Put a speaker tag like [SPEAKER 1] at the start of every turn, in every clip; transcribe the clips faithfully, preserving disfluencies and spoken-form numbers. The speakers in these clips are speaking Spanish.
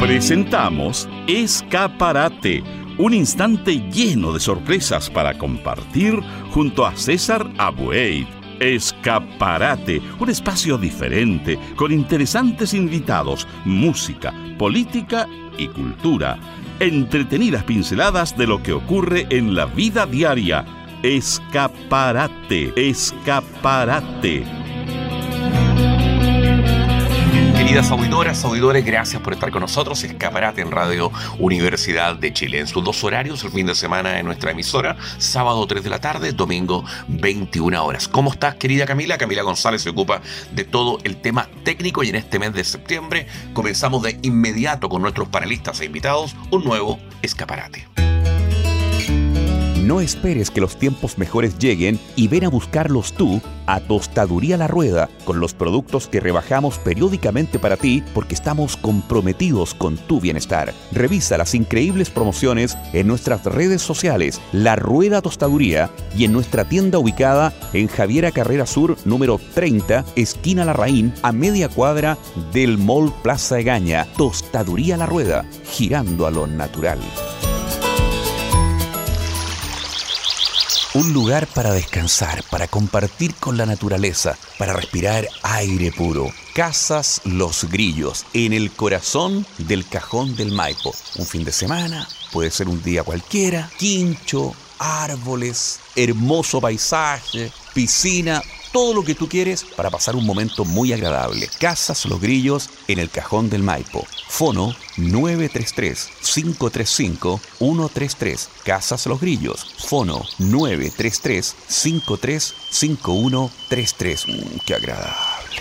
[SPEAKER 1] Presentamos Escaparate, un instante lleno de sorpresas para compartir junto a César Abueit. Escaparate, un espacio diferente, con interesantes invitados, música, política y cultura. Entretenidas pinceladas de lo que ocurre en la vida diaria. Escaparate, escaparate.
[SPEAKER 2] Queridas auditoras, auditores, gracias por estar con nosotros. Escaparate en Radio Universidad de Chile. En sus dos horarios, el fin de semana en nuestra emisora, sábado tres de la tarde, domingo veintiuna horas. ¿Cómo estás, querida Camila? Camila González se ocupa de todo el tema técnico y en este mes de septiembre comenzamos de inmediato con nuestros panelistas e invitados un nuevo Escaparate.
[SPEAKER 3] No esperes que los tiempos mejores lleguen y ven a buscarlos tú a Tostaduría La Rueda, con los productos que rebajamos periódicamente para ti porque estamos comprometidos con tu bienestar. Revisa las increíbles promociones en nuestras redes sociales, La Rueda Tostaduría, y en nuestra tienda ubicada en Javiera Carrera Sur, número treinta, esquina Larraín, a media cuadra del Mall Plaza Egaña. Tostaduría La Rueda, girando a lo natural. Un lugar para descansar, para compartir con la naturaleza, para respirar aire puro. Casas Los Grillos, en el corazón del Cajón del Maipo. Un fin de semana, puede ser un día cualquiera, quincho, árboles, hermoso paisaje, piscina, todo lo que tú quieres para pasar un momento muy agradable. Casas Los Grillos, en el Cajón del Maipo. Fono nueve tres tres, cinco tres cinco, uno tres tres. Casas Los Grillos. Fono nueve tres tres, cinco tres cinco, uno tres tres. Mm, ¡Qué agradable!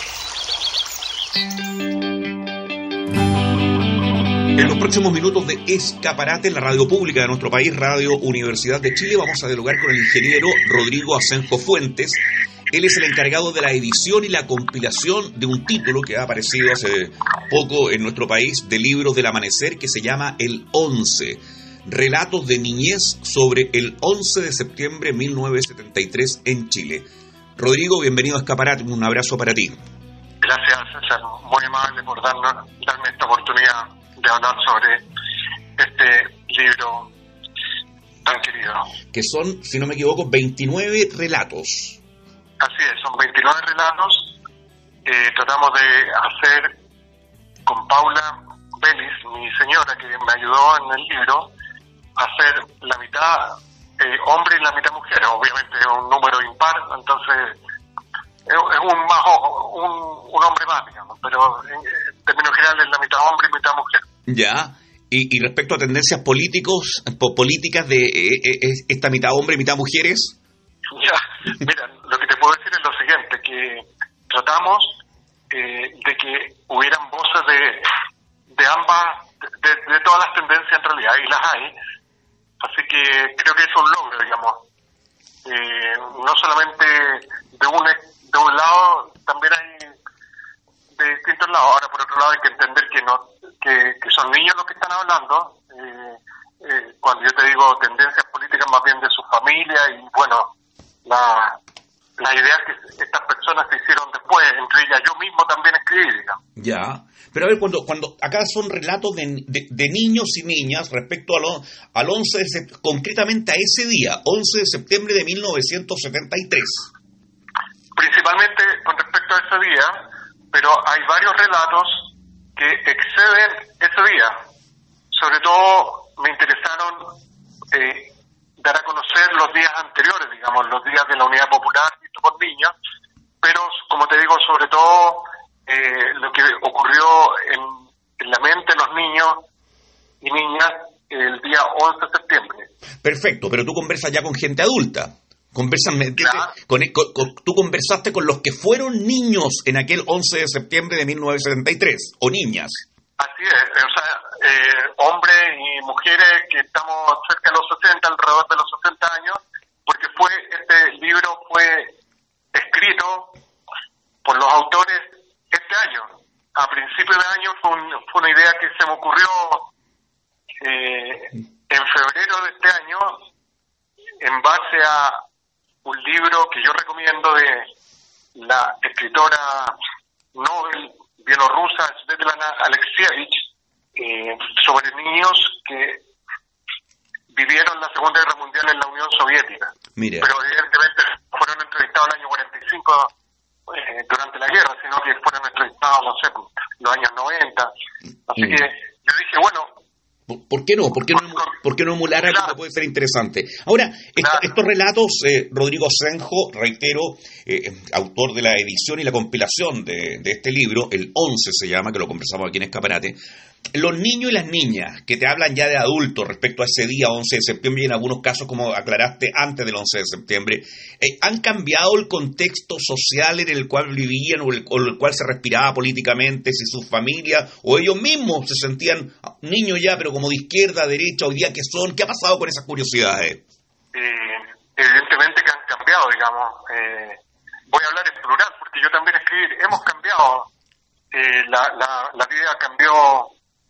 [SPEAKER 2] En los próximos minutos de Escaparate, en la radio pública de nuestro país, Radio Universidad de Chile, vamos a dialogar con el ingeniero Rodrigo Asenjo Fuentes. Él es el encargado de la edición y la compilación de un título que ha aparecido hace poco en nuestro país, de Libros del Amanecer, que se llama El once. Relatos de niñez sobre el once de septiembre de mil novecientos setenta y tres en Chile. Rodrigo, bienvenido a Escaparate, un abrazo para ti.
[SPEAKER 4] Gracias, César, muy amable por darnos, darme esta oportunidad de hablar sobre este libro tan querido.
[SPEAKER 2] Que son, si no me equivoco, veintinueve relatos.
[SPEAKER 4] Así es, son veintinueve relatos. Eh, tratamos de hacer con Paula Vélez, mi señora, que me ayudó en el libro, hacer la mitad eh, hombre y la mitad mujer. Obviamente es un número impar, entonces es, es un, más, un, un hombre más, digamos, pero en, en términos generales la mitad hombre y mitad mujer.
[SPEAKER 2] Ya, y, y respecto a tendencias políticos, po, políticas de eh, eh, esta mitad hombre y mitad mujeres.
[SPEAKER 4] Ya, mira, lo que te puedo decir es lo siguiente, que tratamos eh, de que hubieran voces de, de ambas, de, de todas las tendencias en realidad, y las hay, así que creo que es un logro, digamos, eh, no solamente de un, de un lado, también hay de distintos lados. Ahora, por otro lado, hay que entender que no que, que son niños los que están hablando, eh, eh, cuando yo te digo tendencias políticas más bien de su familia, y bueno, la, la idea que estas personas se hicieron después, entre ellas yo mismo también escribí, digamos.
[SPEAKER 2] Ya, pero a ver, cuando cuando acá son relatos de, de, de niños y niñas respecto al, al once de septiembre, concretamente a ese día, once de septiembre de mil novecientos setenta y tres.
[SPEAKER 4] Principalmente con respecto a ese día, pero hay varios relatos que exceden ese día. Sobre todo me interesaron eh, dar a conocer los días anteriores, digamos, los días de la Unidad Popular visto por niños, pero, como te digo, sobre todo eh, lo que ocurrió en, en la mente de los niños y niñas el día once de septiembre.
[SPEAKER 2] Perfecto, pero tú conversas ya con gente adulta. Conversan,
[SPEAKER 4] claro.
[SPEAKER 2] con, con, con, tú conversaste con los que fueron niños en aquel once de septiembre de mil novecientos setenta y tres, o niñas.
[SPEAKER 4] Así es, o sea, eh, hombres y mujeres que estamos cerca de los sesenta, alrededor de los sesenta años, porque fue este libro fue escrito por los autores este año. A principios de año fue, un, fue una idea que se me ocurrió eh, en febrero de este año, en base a un libro que yo recomiendo de la escritora Nobel bielorrusa Svetlana Alexievich, eh, eh, sobre niños que vivieron la Segunda Guerra Mundial en la Unión Soviética.
[SPEAKER 2] Mira.
[SPEAKER 4] Pero evidentemente no fueron entrevistados en el año cuarenta y cinco eh, durante la guerra, sino que fueron entrevistados, no sé, en los años noventa. Así mm. que yo dije, bueno,
[SPEAKER 2] ¿por qué no? ¿Por qué no, por qué no emular algo
[SPEAKER 4] claro.
[SPEAKER 2] que puede ser interesante? Ahora, est claro. estos relatos, eh, Rodrigo Asenjo, reitero, eh, autor de la edición y la compilación de, de este libro, el once se llama, que lo conversamos aquí en Escaparate. Los niños y las niñas que te hablan ya de adultos respecto a ese día once de septiembre y en algunos casos, como aclaraste, antes del once de septiembre, eh, ¿han cambiado el contexto social en el cual vivían o el, o el cual se respiraba políticamente, si sus familias o ellos mismos se sentían niños ya, pero como de izquierda, derecha, hoy día qué son? ¿Qué ha pasado con esas curiosidades?
[SPEAKER 4] Eh, evidentemente que han cambiado, digamos. Eh, voy a hablar en plural porque yo también escribí. Hemos cambiado. Eh, la, la, la vida cambió,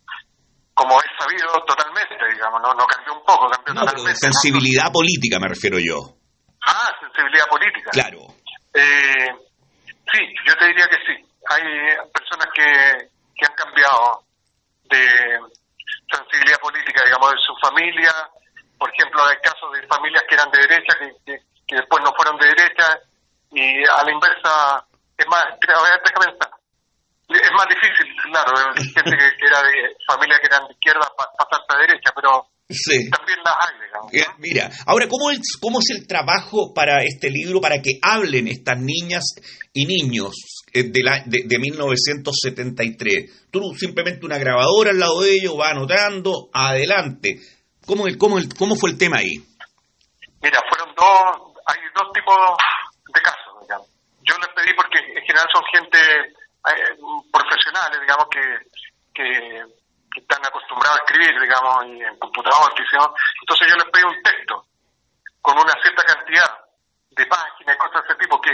[SPEAKER 4] como es sabido, totalmente, digamos, no, no cambió un poco, cambió
[SPEAKER 2] no,
[SPEAKER 4] totalmente.
[SPEAKER 2] Pero sensibilidad ¿no? política me refiero yo.
[SPEAKER 4] Ah, sensibilidad política.
[SPEAKER 2] Claro.
[SPEAKER 4] Eh, sí, yo te diría que sí. Hay personas que, que han cambiado de sensibilidad política, digamos, de su familia. Por ejemplo, hay casos de familias que eran de derecha, que, que, que después no fueron de derecha, y a la inversa, es más, a ver, déjame pensar. Es más difícil, claro, gente que, que era de familia que eran de izquierda pasarse a derecha, pero sí. también las hay, digamos, ¿no?
[SPEAKER 2] Mira, ahora, ¿cómo es, ¿cómo es el trabajo para este libro, para que hablen estas niñas y niños de, la, de, de mil novecientos setenta y tres? Tú simplemente una grabadora al lado de ellos, va anotando, adelante. ¿Cómo, el, cómo, el, cómo fue el tema ahí?
[SPEAKER 4] Mira, fueron dos, hay dos tipos de casos, digamos. Yo les pedí porque en general son gente... Eh, profesionales, digamos, que, que, que están acostumbrados a escribir, digamos, y en computador, quizás. Entonces yo les pedí un texto con una cierta cantidad de páginas y cosas de ese tipo que,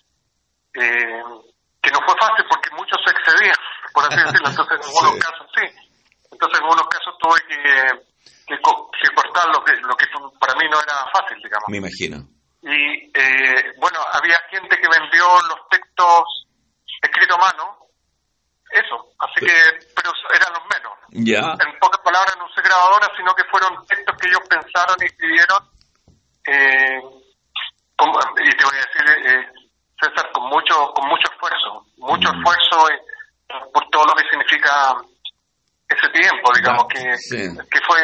[SPEAKER 4] eh, que no fue fácil porque muchos se excedían, por así decirlo. Entonces en algunos sí. casos sí. Entonces en algunos casos tuve que, que, que cortar lo que, lo que para mí no era fácil, digamos.
[SPEAKER 2] Me imagino.
[SPEAKER 4] Y eh, bueno, había gente que me envió los textos escrito a mano, eso, así que, pero eran los menos.
[SPEAKER 2] Ya.
[SPEAKER 4] En pocas palabras, no usé grabadora, sino que fueron textos que ellos pensaron y escribieron, eh, con, y te voy a decir, eh, César, con mucho con mucho esfuerzo, mucho mm. esfuerzo eh, por todo lo que significa ese tiempo, digamos, ah, que, sí. que fue,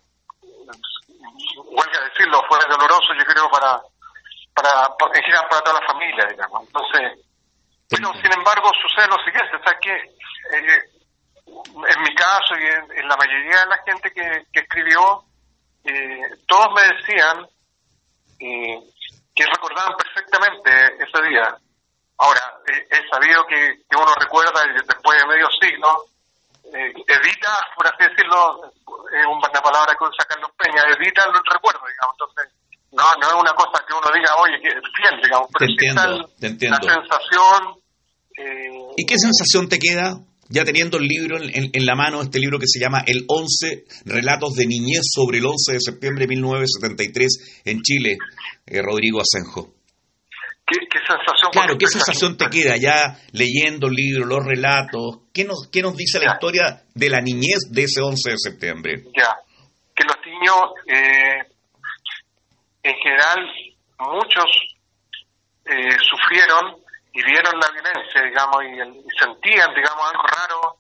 [SPEAKER 4] vuelvo a decirlo, fue doloroso, yo creo, para, para, en general, para toda la familia, digamos. Entonces, pero, sin embargo, sucede lo siguiente, o sea, que eh, en mi caso y en, en la mayoría de la gente que, que escribió, eh, todos me decían eh, que recordaban perfectamente ese día. Ahora, eh, he sabido que, que uno recuerda y después de medio siglo, eh, edita, por así decirlo, es eh, una palabra que usa Carlos Peña, edita el recuerdo, digamos, entonces... No, no es una cosa que uno diga, oye, que es fiel, digamos, pero
[SPEAKER 2] te entiendo,
[SPEAKER 4] sí está
[SPEAKER 2] te entiendo.
[SPEAKER 4] La sensación... Eh,
[SPEAKER 2] ¿Y qué sensación te queda, ya teniendo el libro en, en, en la mano, este libro que se llama El once, Relatos de Niñez sobre el once de septiembre de mil novecientos setenta y tres en Chile, eh, Rodrigo Asenjo?
[SPEAKER 4] ¿Qué, qué sensación?
[SPEAKER 2] Claro, ¿qué sensación te queda ya leyendo el libro, los relatos? ¿Qué nos, qué nos dice ya. la historia de la niñez de ese once de septiembre?
[SPEAKER 4] Ya, que los niños... Eh, en general, muchos eh, sufrieron y vieron la violencia, digamos, y, el, y sentían, digamos, algo raro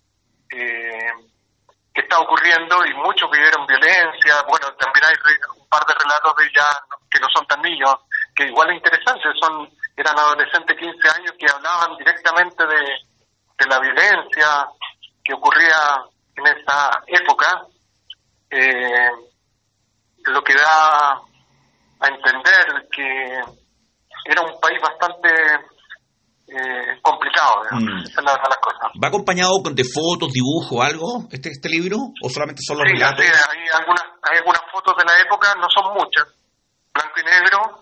[SPEAKER 4] eh, que está ocurriendo, y muchos vivieron violencia. Bueno, también hay re, un par de relatos de ya que no son tan niños, que igual es interesante, son eran adolescentes de quince años que hablaban directamente de, de la violencia que ocurría en esa época, eh, lo que da a entender que era un país bastante eh, complicado, mm. esa es la verdad de las cosas.
[SPEAKER 2] ¿Va acompañado de fotos, dibujos, algo, este este libro? ¿O solamente son los
[SPEAKER 4] sí,
[SPEAKER 2] relatos?
[SPEAKER 4] Sí, hay algunas, hay algunas fotos de la época, no son muchas, blanco y negro,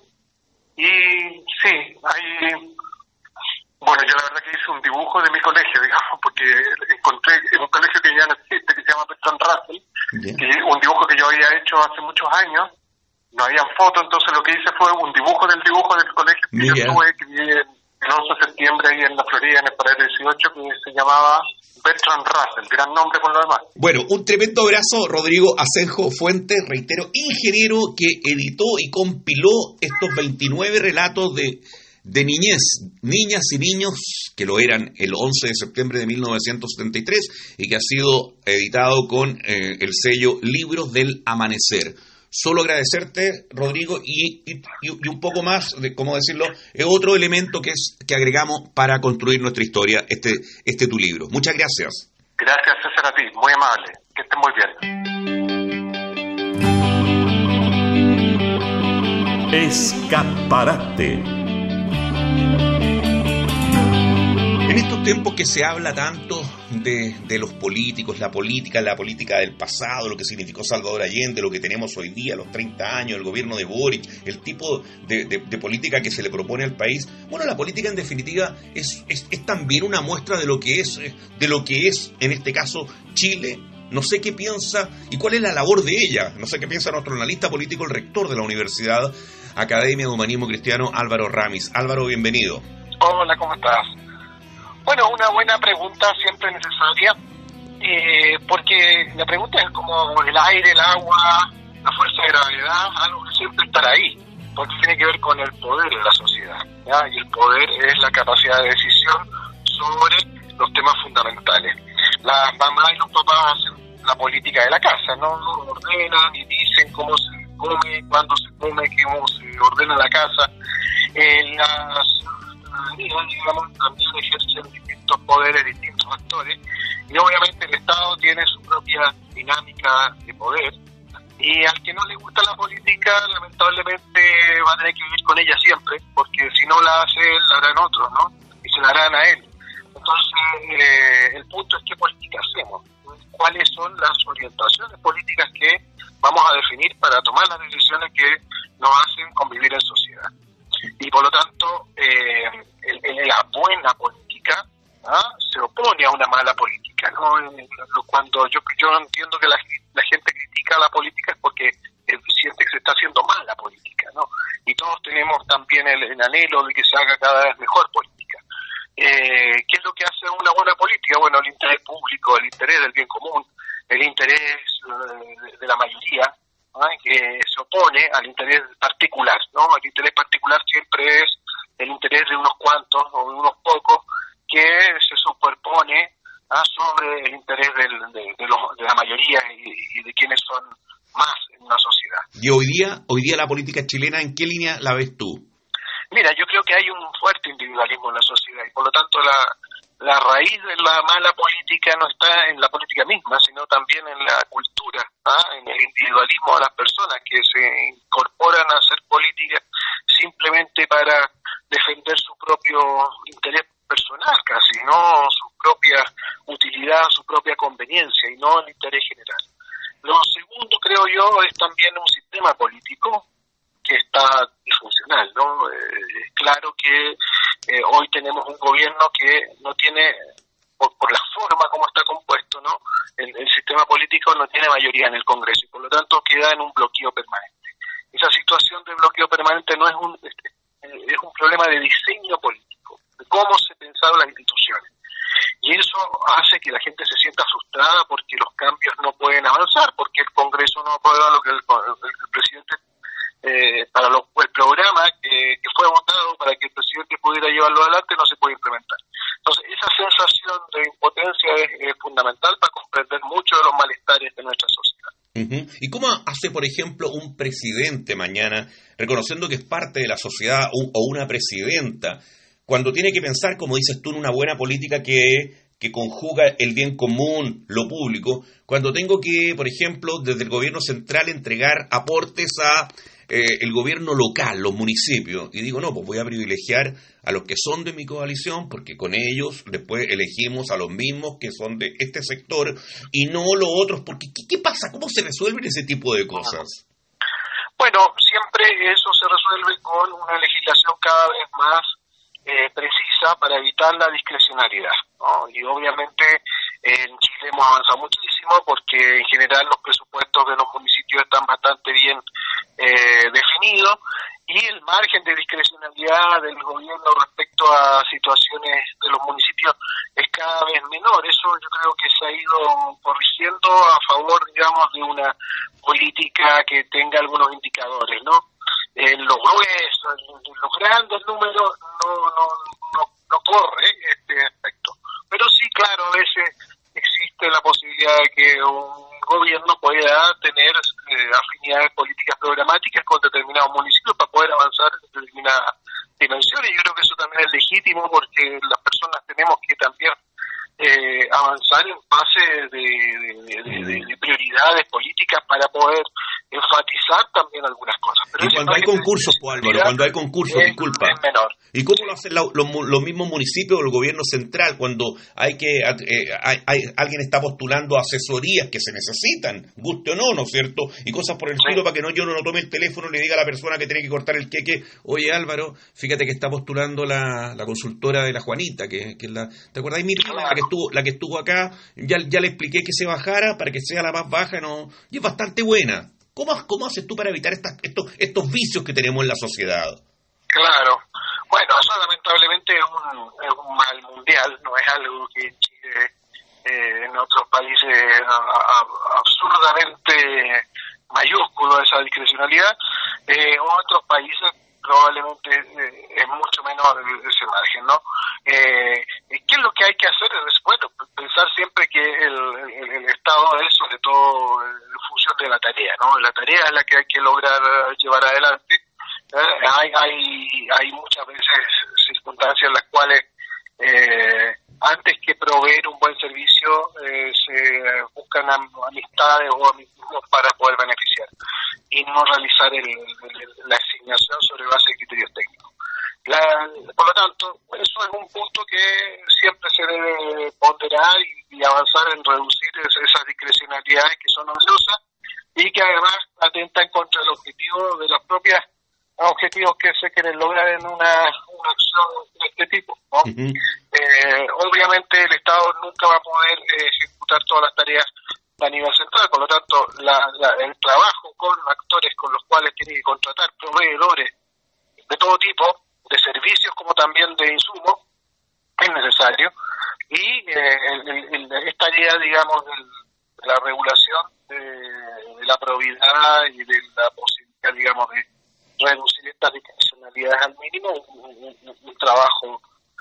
[SPEAKER 4] y sí, hay... Bueno, yo la verdad que hice un dibujo de mi colegio, digamos, porque encontré en un colegio que ya no existe, que se llama Bertrand Russell, yeah. que un dibujo que yo había hecho hace muchos años. No habían fotos, entonces lo que hice fue un dibujo del dibujo del colegio que Mira. yo tuve, que viví en, el once de septiembre ahí en la Florida, en el Paralelo dieciocho, que se llamaba Bertrand Russell, gran nombre por lo demás.
[SPEAKER 2] Bueno, un tremendo abrazo, Rodrigo Asenjo Fuentes, reitero, ingeniero que editó y compiló estos veintinueve relatos de, de niñez, niñas y niños que lo eran el once de septiembre de mil novecientos setenta y tres y que ha sido editado con eh, el sello Libros del Amanecer. Solo agradecerte, Rodrigo, y, y, y un poco más, de cómo decirlo, es otro elemento que es que agregamos para construir nuestra historia, este, este tu libro. Muchas gracias.
[SPEAKER 4] Gracias, César, a ti. Muy amable. Que estés muy
[SPEAKER 1] bien. Escaparate.
[SPEAKER 2] En estos tiempos que se habla tanto de, de los políticos, la política, la política del pasado, lo que significó Salvador Allende, lo que tenemos hoy día, los treinta años, el gobierno de Boric, el tipo de, de, de política que se le propone al país. Bueno, la política en definitiva es, es, es también una muestra de lo que es, de lo que es, en este caso, Chile. No sé qué piensa y cuál es la labor de ella. No sé qué piensa nuestro analista político, el rector de la Universidad Academia de Humanismo Cristiano, Álvaro Ramis. Álvaro, bienvenido.
[SPEAKER 4] Hola, ¿cómo estás? Bueno, una buena pregunta siempre necesaria, eh, porque la pregunta es como el aire, el agua, la fuerza de gravedad, algo que siempre estará ahí, porque tiene que ver con el poder de la sociedad, ¿ya? Y el poder es la capacidad de decisión sobre los temas fundamentales. Las mamás y los papás hacen la política de la casa, ¿no? Ordenan y dicen cómo se come, cuándo se come, cómo se ordena la casa. Eh, las digamos, también ejercen distintos poderes, distintos actores, y obviamente el Estado tiene su propia dinámica de poder, y al que no le gusta la política, lamentablemente va a tener que vivir con ella siempre, porque si no la hace él, la harán otros, ¿no? Y se la harán a él. Entonces, eh, el punto es qué política hacemos, cuáles son las orientaciones políticas que vamos a definir para tomar las decisiones que nos hacen convivir en sociedad. Y por lo tanto, eh, el, el, la buena política ¿ah? se opone a una mala política, ¿no? Cuando yo yo entiendo que la, la gente critica la política es porque siente que se está haciendo mal la política, ¿no? Y todos tenemos también el, el anhelo de que se haga cada vez mejor política. Eh, ¿Qué es lo que hace una buena política? Bueno, el interés público, el interés del bien común, el interés uh, de, de la mayoría, que se opone al interés particular, ¿no? El interés particular siempre es el interés de unos cuantos o de unos pocos que se superpone ¿ah? sobre el interés del, de, de, los, de la mayoría y, y de quienes son más en una sociedad.
[SPEAKER 2] Y hoy día, hoy día la política chilena, ¿en qué línea la ves tú?
[SPEAKER 4] Mira, yo creo que hay un fuerte individualismo en la sociedad y por lo tanto la La raíz de la mala política no está en la política misma, sino también en la cultura, ¿ah? En el individualismo de las personas que se incorporan a hacer política simplemente para defender su propio interés personal casi, no su propia utilidad, su propia conveniencia y no el interés general. Lo segundo, creo yo, es también un sistema político que está disfuncional, ¿no? Eh, es claro que eh, hoy tenemos un gobierno que no tiene, por, por la forma como está compuesto, ¿no? El, el sistema político no tiene mayoría en el Congreso y por lo tanto queda en un bloqueo permanente. Esa situación de bloqueo permanente no es un es un problema de diseño político, de cómo se pensaron las instituciones. Y eso hace que la gente se sienta frustrada porque los cambios no pueden avanzar, porque el Congreso no aprueba lo que el, el, el presidente Eh, para lo, el programa que, que fue votado para que el presidente pudiera llevarlo adelante no se puede implementar. Entonces, esa sensación de impotencia es, es fundamental para comprender muchos de los malestares de nuestra sociedad.
[SPEAKER 2] Uh-huh. ¿Y cómo hace, por ejemplo, un presidente mañana, reconociendo que es parte de la sociedad, un, o una presidenta, cuando tiene que pensar, como dices tú, en una buena política que... que conjuga el bien común, lo público, cuando tengo que, por ejemplo, desde el gobierno central entregar aportes a eh, el gobierno local, los municipios, y digo, no, pues voy a privilegiar a los que son de mi coalición, porque con ellos después elegimos a los mismos que son de este sector, y no los otros, porque ¿qué, qué pasa? ¿Cómo se resuelven ese tipo de cosas?
[SPEAKER 4] Bueno, siempre eso se resuelve con una legislación cada vez más Eh, precisa para evitar la discrecionalidad, ¿no? Y obviamente eh, en Chile hemos avanzado muchísimo porque en general los presupuestos de los municipios están bastante bien eh, definidos y el margen de discrecionalidad del gobierno respecto respecto a situaciones de los municipios es cada vez menor. Eso yo creo que se ha ido corrigiendo a favor, digamos, de una política que tenga algunos indicadores, ¿no? En los gruesos, en los grandes números no no no, no corre este aspecto. Pero sí, claro, a veces existe la posibilidad de que un gobierno pueda tener eh, afinidades políticas programáticas con determinados municipios para poder avanzar en determinadas dimensiones. Yo creo que eso también es legítimo porque las personas tenemos que también eh, avanzar en base de, de, de, de, de prioridades políticas para poder enfatizar también algunas cosas. Pero
[SPEAKER 2] y cuando hay concursos, pues, Álvaro, cuando hay concursos,
[SPEAKER 4] es,
[SPEAKER 2] disculpa.
[SPEAKER 4] Es menor.
[SPEAKER 2] ¿Y cómo lo hacen la, los, los mismos municipios o el gobierno central cuando hay que eh, hay, hay, alguien está postulando asesorías que se necesitan, guste o no, ¿no es cierto? Y cosas por el estilo, sí, para que no yo no tome el teléfono y le diga a la persona que tiene que cortar el queque, oye Álvaro, fíjate que está postulando la, la consultora de la Juanita, que, que es la, ¿te acordás? Mi prima, claro, la que estuvo, la que estuvo acá, ya, ya le expliqué que se bajara para que sea la más baja, no, y es bastante buena. ¿Cómo, cómo haces tú para evitar estas, estos, estos vicios que tenemos en la sociedad?
[SPEAKER 4] Claro. Bueno, eso lamentablemente es un, es un mal mundial, no es algo que en Chile, eh, en otros países a, a, absurdamente mayúsculo esa discrecionalidad, eh, otros países probablemente eh, es mucho menor ese margen, ¿no? Eh, ¿Qué es lo que hay que hacer? Es, bueno, pensar siempre que el, el, el Estado es sobre todo en función de la tarea, ¿no? La tarea es la que hay que lograr llevar adelante. Eh, hay, hay, hay muchas veces circunstancias en las cuales eh, antes que proveer un buen servicio eh, se buscan amistades o amigos para poder beneficiar y no realizar el, el, la asignación sobre base de criterios técnicos. La, por lo tanto, eso es un punto que siempre se debe ponderar y, y avanzar en reducir esas discrecionalidades que son odiosas y que además atentan contra el objetivo de las propias objetivos que se quieren lograr en una, una acción de este tipo, ¿no? Uh-huh. Eh, obviamente el Estado nunca va a poder eh, ejecutar todas las tareas a nivel central, por lo tanto la, la, el trabajo con actores con los cuales tiene que contratar proveedores de todo tipo, de servicios como también de insumos, es necesario, y eh, el, el, el, esta idea, digamos, del, de la regulación de, de la probidad y de la posibilidad, digamos, de reducir estas discrecionalidades al mínimo, un, un, un trabajo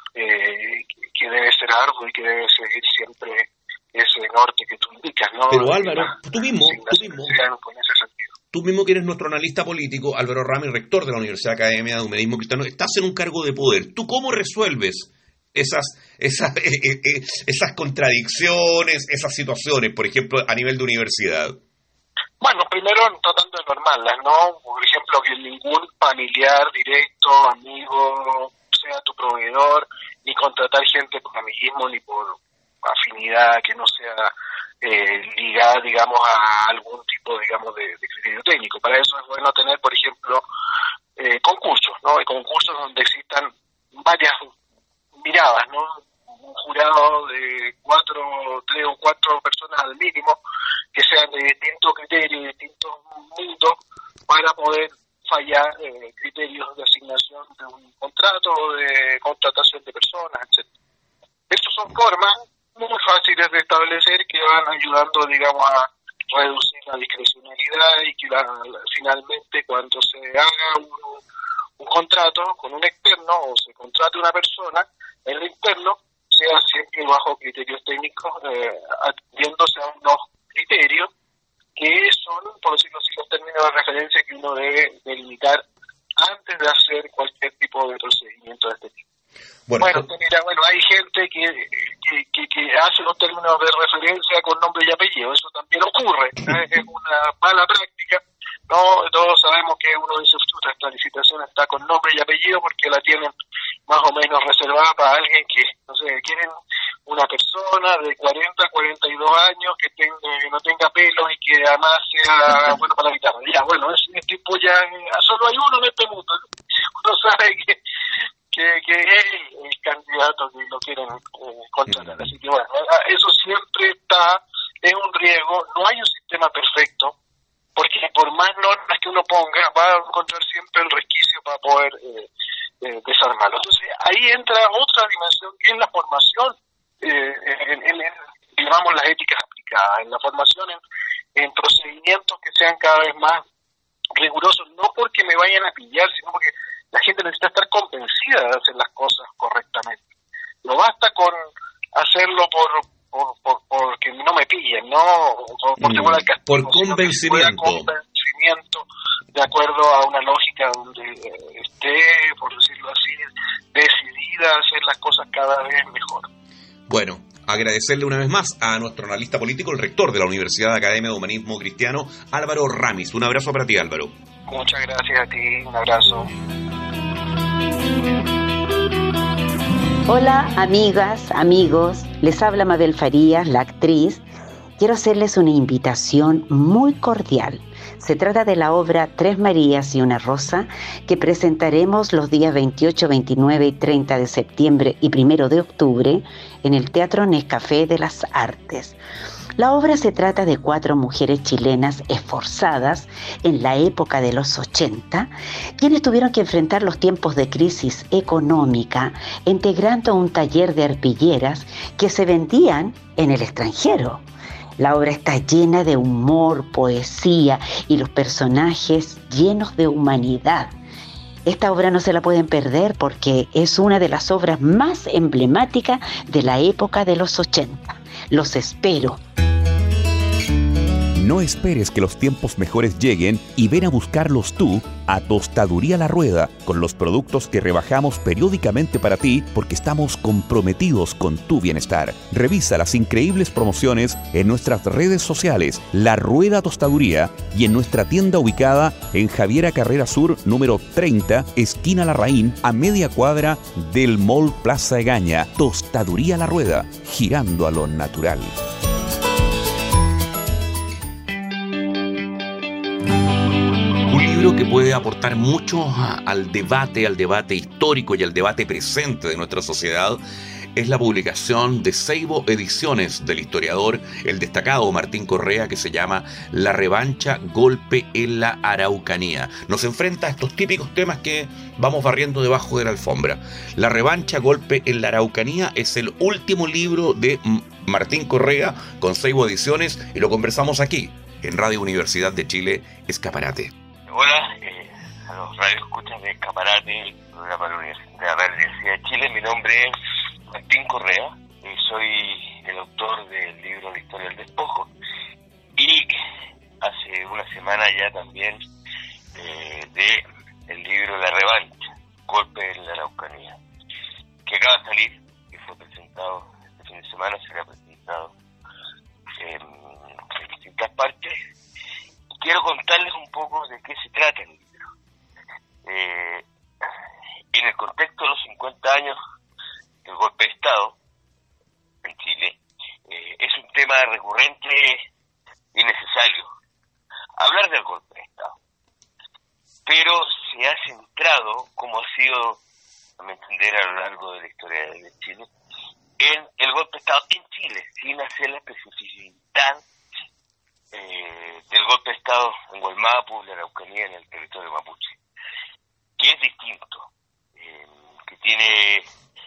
[SPEAKER 4] eh, que debe ser arduo y que debe seguir siempre ese norte que tú indicas, ¿no?
[SPEAKER 2] Pero Álvaro, la, tú mismo, tú mismo,
[SPEAKER 4] en ese sentido.
[SPEAKER 2] Tú mismo que eres nuestro analista político, Álvaro Rami, rector de la Universidad Academia de Humanismo Cristiano, estás en un cargo de poder. ¿Tú cómo resuelves esas esas eh, eh, esas contradicciones, esas situaciones, por ejemplo, a nivel de universidad?
[SPEAKER 4] Bueno, primero tratando de normarlas, ¿no? Por ejemplo, que ningún familiar directo, amigo, sea tu proveedor, ni contratar gente por amiguismo ni por afinidad que no sea eh, ligada, digamos, a algún tipo, digamos, de, de criterio técnico. Para eso es bueno tener, por ejemplo, eh, concursos, ¿no? Hay concursos donde existan varias miradas, ¿no? Un jurado de cuatro, tres o cuatro personas al mínimo, que sean de distintos criterios, de distintos mundos, para poder fallar eh, criterios de asignación de un contrato o de contratación de personas, etcétera. Estas son formas muy fáciles de establecer que van ayudando, digamos, a reducir la discrecionalidad y que la, la, finalmente cuando se haga un, un contrato con un externo o se contrate una persona, el externo sea siempre bajo criterios técnicos, eh, atendiéndose a unos criterios que son, por decirlo así, los términos de referencia que uno debe delimitar antes de hacer cualquier tipo de procedimiento de este tipo. Bueno, bueno, pues, mira, bueno hay gente que, que, que, que hace los términos de referencia con nombre y apellido, eso también ocurre, ¿eh? Es una mala práctica, no todos sabemos que uno dice, chuta, esta licitación está con nombre y apellido porque la tienen más o menos reservada para alguien que, no sé, quieren una persona de cuarenta, cuarenta y dos años que, tenga, que no tenga pelo y que además sea bueno para la guitarra. Ya, bueno, ese tipo ya, solo hay uno en este mundo, uno sabe que que, que es el, el candidato que lo quieren eh, contratar. Así que bueno, eso siempre está, es un riesgo, no hay un sistema perfecto, porque por más normas que uno ponga, va a encontrar siempre el resquicio para poder eh, eh, desarmarlo. Entonces ahí entra otra dimensión, que es la formación, eh, en, en, en, digamos, las éticas aplicadas, en la formación en, en procedimientos que sean cada vez más rigurosos, no porque me vayan a pillar, sino porque la gente necesita estar convencida de hacer las cosas correctamente. No basta con hacerlo por por, por porque no me pillen, no por, por,
[SPEAKER 2] mm,
[SPEAKER 4] castigo,
[SPEAKER 2] por convencimiento.
[SPEAKER 4] convencimiento de acuerdo a una lógica donde eh, esté, por decirlo así, decidida a hacer las cosas cada vez mejor.
[SPEAKER 2] Bueno, agradecerle una vez más a nuestro analista político, el rector de la Universidad de Academia de Humanismo Cristiano, Álvaro Ramis. Un abrazo para ti, Álvaro.
[SPEAKER 4] Muchas gracias a ti, un abrazo.
[SPEAKER 5] Hola, amigas, amigos, les habla Mabel Farías, la actriz. Quiero hacerles una invitación muy cordial. Se trata de la obra Tres Marías y una Rosa, que presentaremos los días veintiocho, veintinueve y treinta de septiembre y primero de octubre en el Teatro Nescafé de las Artes. La obra se trata de cuatro mujeres chilenas esforzadas en la época de los ochenta, quienes tuvieron que enfrentar los tiempos de crisis económica, integrando un taller de arpilleras que se vendían en el extranjero. La obra está llena de humor, poesía y los personajes llenos de humanidad. Esta obra no se la pueden perder porque es una de las obras más emblemáticas de la época de los ochenta. Los espero.
[SPEAKER 3] No esperes que los tiempos mejores lleguen y ven a buscarlos tú a Tostaduría La Rueda, con los productos que rebajamos periódicamente para ti porque estamos comprometidos con tu bienestar. Revisa las increíbles promociones en nuestras redes sociales, La Rueda Tostaduría, y en nuestra tienda ubicada en Javiera Carrera Sur, número treinta, esquina Larraín, a media cuadra del Mall Plaza Egaña. Tostaduría La Rueda, girando a lo natural.
[SPEAKER 2] Que puede aportar mucho al debate, al debate histórico y al debate presente de nuestra sociedad, es la publicación de Seibo Ediciones del historiador, el destacado Martín Correa, que se llama La revancha, golpe en la Araucanía. Nos enfrenta a estos típicos temas que vamos barriendo debajo de la alfombra. La revancha, golpe en la Araucanía es el último libro de Martín Correa con Seibo Ediciones y lo conversamos aquí, en Radio Universidad de Chile, Escaparate.
[SPEAKER 6] Hola, eh, a los radioescuchas de Escaparate, el programa de la Universidad de Chile. Mi nombre es Martín Correa, eh, soy el autor del libro La Historia del Despojo, y hace una semana ya también eh, de el libro La revancha, golpe en la Araucanía, que acaba de salir, que fue presentado este fin de semana, será presentado en, en distintas partes. Quiero contarles un poco de qué se trata el libro. Eh, en el contexto de los cincuenta años del golpe de Estado en Chile, eh, es un tema recurrente y necesario hablar del golpe de Estado. Pero se ha centrado, como ha sido, a mi entender, a lo largo de la historia de Chile, en el golpe de Estado en Chile, sin hacer la especificidad Eh, del golpe de Estado en Gualmapu, la Araucanía, en el territorio mapuche, que es distinto, eh, que tiene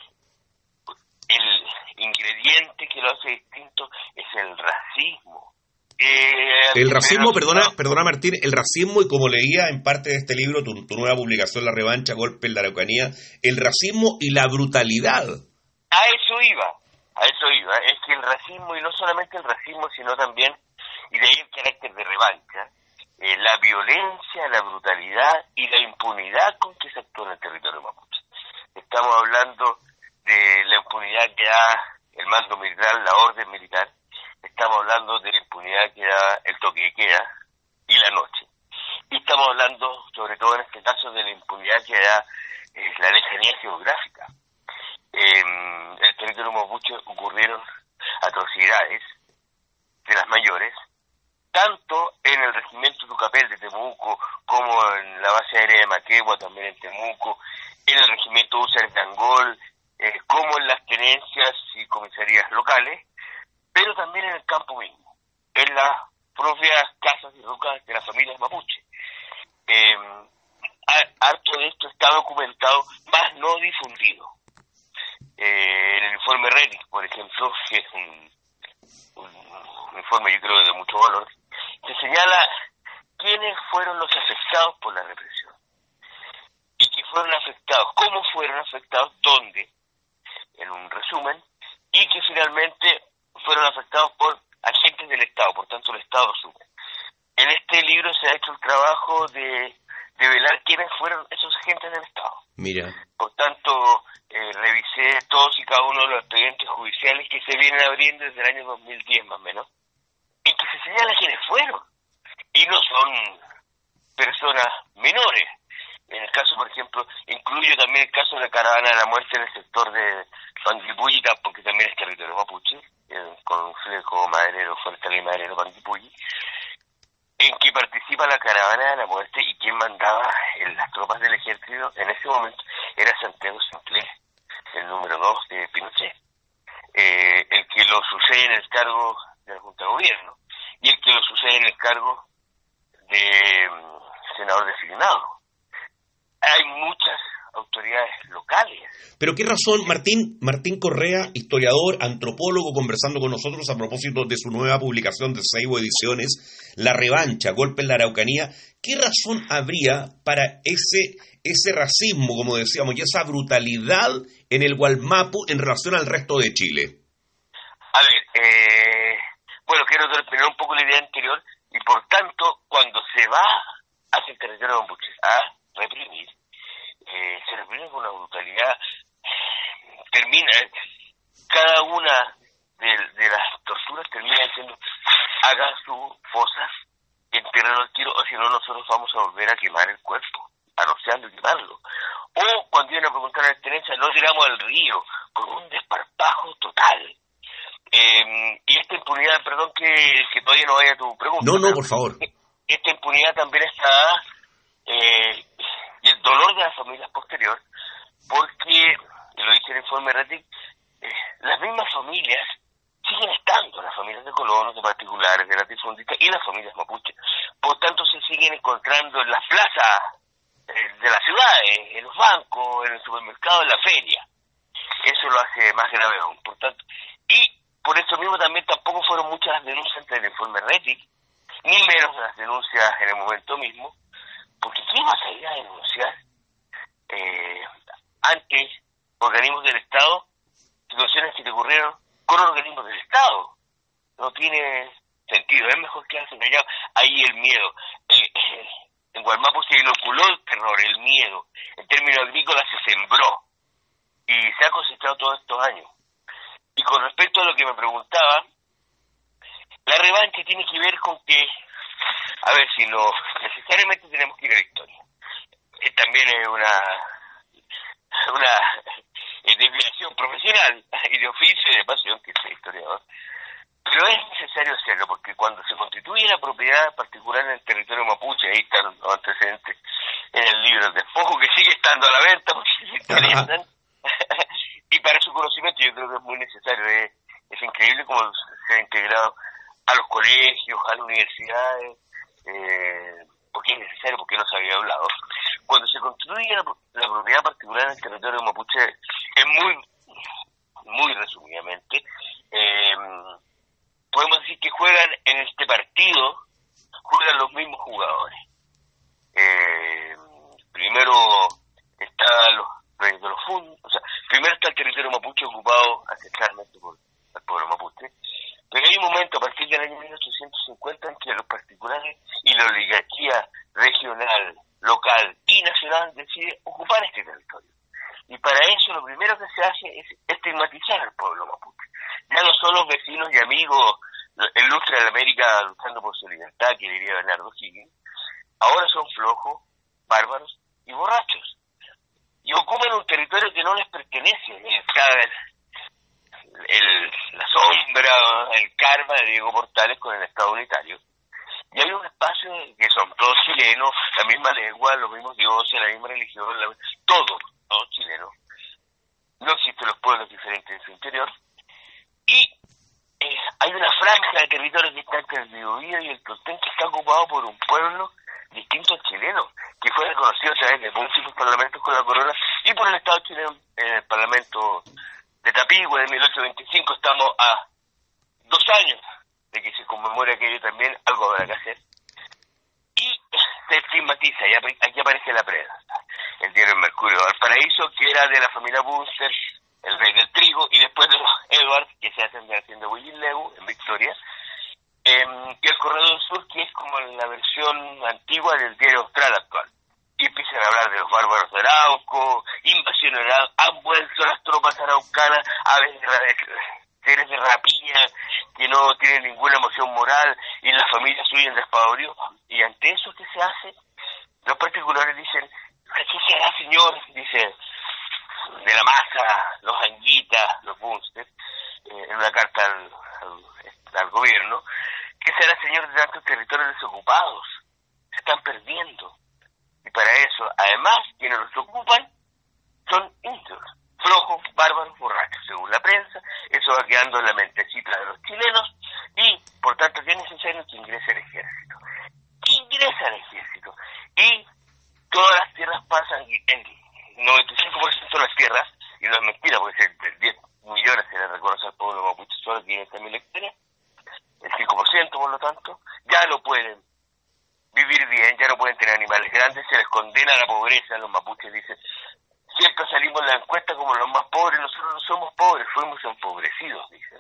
[SPEAKER 6] el ingrediente que lo hace distinto, es el racismo. Eh,
[SPEAKER 2] el racismo, perdona, perdona Martín, el racismo, y como leía en parte de este libro, tu, tu nueva publicación, La revancha, golpe en la Araucanía, el racismo y la brutalidad.
[SPEAKER 6] A eso iba, a eso iba, es que el racismo, y no solamente el racismo, sino también, y de ahí el carácter de revancha, eh, la violencia, la brutalidad y la impunidad con que se actúa en el territorio mapuche. Estamos hablando de la impunidad que da el mando militar, la orden militar. Estamos hablando de la impunidad que da el toque de queda y la noche. Y estamos hablando, sobre todo en este caso, de la impunidad que da eh, la lejanía geográfica. Eh, en el territorio mapuche ocurrieron atrocidades de las mayores, tanto en el regimiento Tucapel de Temuco, como en la base aérea de Maquegua, también en Temuco, en el regimiento Húsares de Angol, eh, como en las tenencias y comisarías locales, pero también en el campo mismo, en las propias casas y rocas de las familias mapuche. Eh, harto de esto está documentado, más no difundido. Eh, en el informe Rettig, por ejemplo, que es un, un, un informe yo creo de mucho valor, se señala quiénes fueron los afectados por la represión y que fueron afectados, cómo fueron afectados, dónde, en un resumen, y que finalmente fueron afectados por agentes del Estado, por tanto el Estado asume. En este libro se ha hecho el trabajo de, de velar quiénes fueron esos agentes del Estado.
[SPEAKER 2] Mira.
[SPEAKER 6] Por tanto, eh, revisé todos y cada uno de los expedientes judiciales que se vienen abriendo desde el año dos mil diez más o menos, y que se señala quiénes fueron. Y no son personas menores. En el caso, por ejemplo, incluyo también el caso de la caravana de la muerte en el sector de Panguipulli, porque también es territorio mapuche, eh, con un flejo maderero, fuerte ley maderero Panguipulli, en que participa la caravana de la muerte y quien mandaba en las tropas del ejército en ese momento era Santiago Sinclair, el número dos de Pinochet, eh, el que lo sucede en el cargo de la Junta de Gobierno y el que lo sucede en el cargo de um, senador designado. Hay muchas autoridades locales.
[SPEAKER 2] Pero qué razón, Martín, Martín Correa, historiador, antropólogo, conversando con nosotros a propósito de su nueva publicación de Seibo Ediciones, La Revancha, Golpe en la Araucanía, ¿qué razón habría para ese, ese racismo, como decíamos, y esa brutalidad en el Gualmapu en relación al resto de Chile?
[SPEAKER 6] A ver, eh, bueno, quiero terminar un poco la idea anterior, y por tanto, cuando se va hacia el territorio mapuche a reprimir, eh, se reprime con una brutalidad, termina, cada una de, de las torturas termina diciendo, hagan sus fosas, entierrenlo al tiro, o si no nosotros vamos a volver a quemar el cuerpo, anunciando y quemarlo. O cuando vienen a preguntar a la tenencia, no tiramos al río, con un desparpajo total. Eh, y esta impunidad, perdón que, que todavía no vaya a tu pregunta.
[SPEAKER 2] No, no, por favor.
[SPEAKER 6] Esta impunidad también está, eh, y el dolor de las familias posterior, porque, lo dice el informe Rettig, eh, las mismas familias siguen estando, las familias de colonos, de particulares, de latifundistas y las familias mapuches. Por tanto, se siguen encontrando en las plazas eh, de las ciudades, en los bancos, en el supermercado, en la feria. Eso lo hace más grave aún. Por tanto, y por eso mismo también tampoco fueron muchas las denuncias ante el informe Rettig, ni menos las denuncias en el momento mismo, porque ¿quién va a salir a denunciar eh, ante organismos del Estado situaciones que te ocurrieron con organismos del Estado? No tiene sentido, es mejor quedarse callado. Ahí el miedo, eh, eh, en Gualmapu se inoculó el terror, el miedo, en términos agrícolas se sembró y se ha cosechado todos estos años. Y con respecto a lo que me preguntaba, la revancha tiene que ver con que, a ver, si no necesariamente tenemos que ir a la historia. Eh, también es una una eh, desviación profesional y de oficio y de pasión, que soy historiador. Pero es necesario hacerlo, porque cuando se constituye la propiedad particular en el territorio mapuche, ahí están los antecedentes en el libro de Despojo, que sigue estando a la venta, porque se interesan. Y para su conocimiento yo creo que es muy necesario. Es, es increíble cómo se ha integrado a los colegios, a las universidades, eh, porque es necesario, porque no se había hablado. Cuando se constituye la, la propiedad particular en el territorio mapuche, es muy, muy resumidamente, eh, podemos decir que juegan en este partido, juegan los mismos jugadores. Eh, primero está los reyes de los fundos, o sea, primero está el territorio mapuche ocupado ancestralmente por el pueblo mapuche, pero hay un momento a partir del año mil ochocientos cincuenta en que los particulares y la oligarquía regional, local y nacional deciden ocupar este territorio. Y para eso lo primero que se hace es estigmatizar al pueblo mapuche. Ya no son los vecinos y amigos, el lustre de la América luchando por su libertad, que diría Bernardo Higgins, ahora son flojos, bárbaros y borrachos. Y ocupan un territorio que no les pertenece. Está el, el, la sombra, el karma de Diego Portales con el Estado unitario. Y hay un espacio que son todos chilenos, la misma lengua, los mismos dioses, la misma religión, la, todos, todos chilenos. No existen los pueblos diferentes en su interior. Y eh, hay una franja de territorio que está entre el Biobío y el Tolten que está ocupado por un pueblo distinto al chileno, que fue reconocido a través de múltiples parlamentos con la corona y por el Estado chileno en el Parlamento de Tapigüe de mil ochocientos veinticinco. Estamos a dos años de que se conmemore aquello también, algo habrá que hacer. Y se estigmatiza, y aquí aparece la prensa, el diario El Mercurio Valparaíso, que era de la familia Bunster, el rey del trigo, y después de los Edwards, que se hacen de la hacienda Huilileu, en Victoria, eh, y el Correo del Sur, que es como la versión antigua del diario Austral actual. Y empiezan a hablar de los bárbaros de Arauco, invasión de Arauco, han vuelto las tropas araucanas, aves de seres de rapiña, que no tienen ninguna emoción moral, y las familias huyen despavoridos. Y ante eso, ¿qué se hace? Los particulares dicen, ¿qué se hará, señor? Dice, de la masa, los Anguitas, los Bunster, eh, en una carta al, al, al gobierno, ¿qué será, señor, de tantos territorios desocupados? Se están perdiendo. Y para eso, además, quienes los ocupan son indios, flojos, bárbaros, borrachos, según la prensa. Eso va quedando en la mentecita de los chilenos y, por tanto, que es necesario que ingrese el ejército. Ingresa el ejército y todas las tierras pasan, en noventa y cinco por ciento de las tierras, y no es mentira, porque el diez millones se le reconoce al pueblo mapuche solo quinientas mil hectáreas, el cinco por ciento, por lo tanto, ya no pueden vivir bien, ya no pueden tener animales grandes, se les condena a la pobreza. Los mapuches dicen, siempre salimos en la encuesta como los más pobres, nosotros no somos pobres, fuimos empobrecidos, dicen.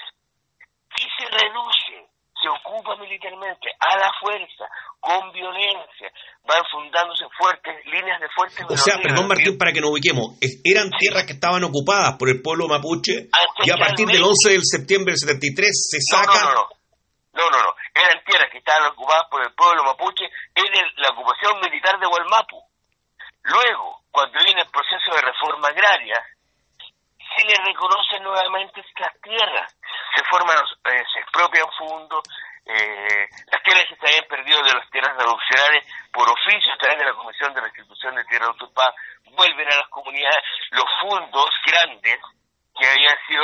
[SPEAKER 6] Y se reduce, se ocupa militarmente, a la fuerza, con violencia, van fundándose fuertes, líneas de fuertes...
[SPEAKER 2] O sea, perdón Martín, para que nos ubiquemos, eran tierras que estaban ocupadas por el pueblo mapuche y a partir del once de septiembre del setenta y tres se sacan...
[SPEAKER 6] No, no, no, no, no, no, eran tierras que estaban ocupadas por el pueblo mapuche en el, la ocupación militar de Hualmapu. Luego, cuando viene el proceso de reforma agraria, se le reconocen nuevamente estas tierras, se forman, eh, se expropian fondos, eh, las tierras que se habían perdido de las tierras reduccionales por oficio a través de la Comisión de Restitución de Tierras Usurpadas vuelven a las comunidades, los fondos grandes que habían sido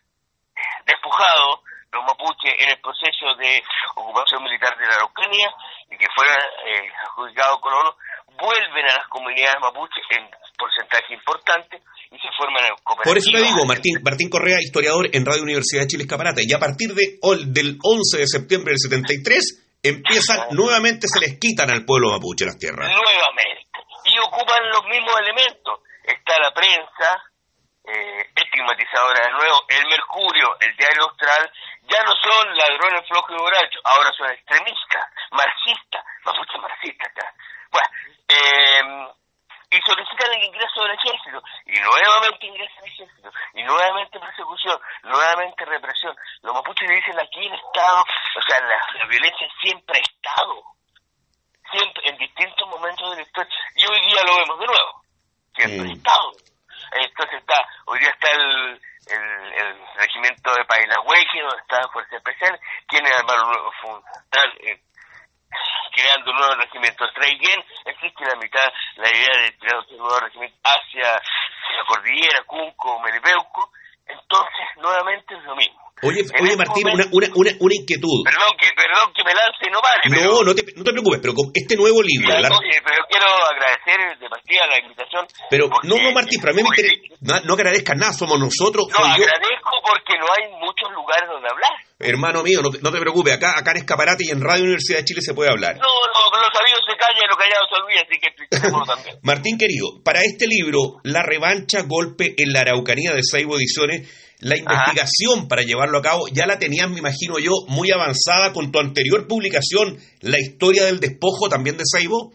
[SPEAKER 6] despojados los mapuches en el proceso de ocupación militar de la Araucanía y que fueron eh, adjudicados colonos, vuelven a las comunidades mapuches en porcentaje importante y se forman en cooperativas.
[SPEAKER 2] Por eso te digo, Martín, Martín Correa, historiador en Radio Universidad de Chile Escaparate, y a partir de, del once de septiembre del setenta y tres empiezan, Ajá. nuevamente se les quitan al pueblo mapuche las tierras.
[SPEAKER 6] Nuevamente. Y ocupan los mismos elementos. Está la prensa, eh, estigmatizadora de nuevo, el Mercurio, el diario Austral, ya no son ladrones flojos y borrachos, ahora son extremistas, marxistas, mapuches marxistas acá. Bueno, eh, y solicitan el ingreso del ejército, y nuevamente ingresa el ejército, y nuevamente persecución, nuevamente represión. Los mapuches dicen aquí el Estado, o sea, la, la violencia siempre ha estado, siempre, en distintos momentos de la historia, y hoy día lo vemos de nuevo, siempre ha estado. Entonces está, hoy día está el, el, el regimiento de Painahueque, donde está la Fuerza Especial, quienes armaron un fundamental, eh, creando un nuevo regimiento Traiguén. Existe la mitad, la idea de crear un nuevo regimiento hacia la cordillera, Cunco, Melipeuco. Entonces, nuevamente es lo mismo.
[SPEAKER 2] Oye, oye Martín, momento, una, una, una inquietud.
[SPEAKER 6] Perdón que, perdón que me lance y no vale.
[SPEAKER 2] No,
[SPEAKER 6] pero,
[SPEAKER 2] no, te, no te preocupes, pero con este nuevo libro...
[SPEAKER 6] Pero,
[SPEAKER 2] la...
[SPEAKER 6] oye, pero quiero agradecer de partida la invitación.
[SPEAKER 2] Pero, no, no, Martín, pero a mí me interesa... No, no agradezcas nada, somos nosotros.
[SPEAKER 6] No, agradezco yo. Porque no hay muchos lugares donde hablar.
[SPEAKER 2] Hermano mío, no te, no te preocupes, acá, acá en Escaparate y en Radio Universidad de Chile se puede hablar.
[SPEAKER 6] No, no, pero lo sabido se calla y lo callado se olvida, así que expliquémoslo también.
[SPEAKER 2] Martín, querido, para este libro, La revancha, golpe en la Araucanía de Saibo Ediciones, la investigación Ajá. para llevarlo a cabo, ya la tenías, me imagino yo, muy avanzada con tu anterior publicación, La historia del despojo, también de Saibo.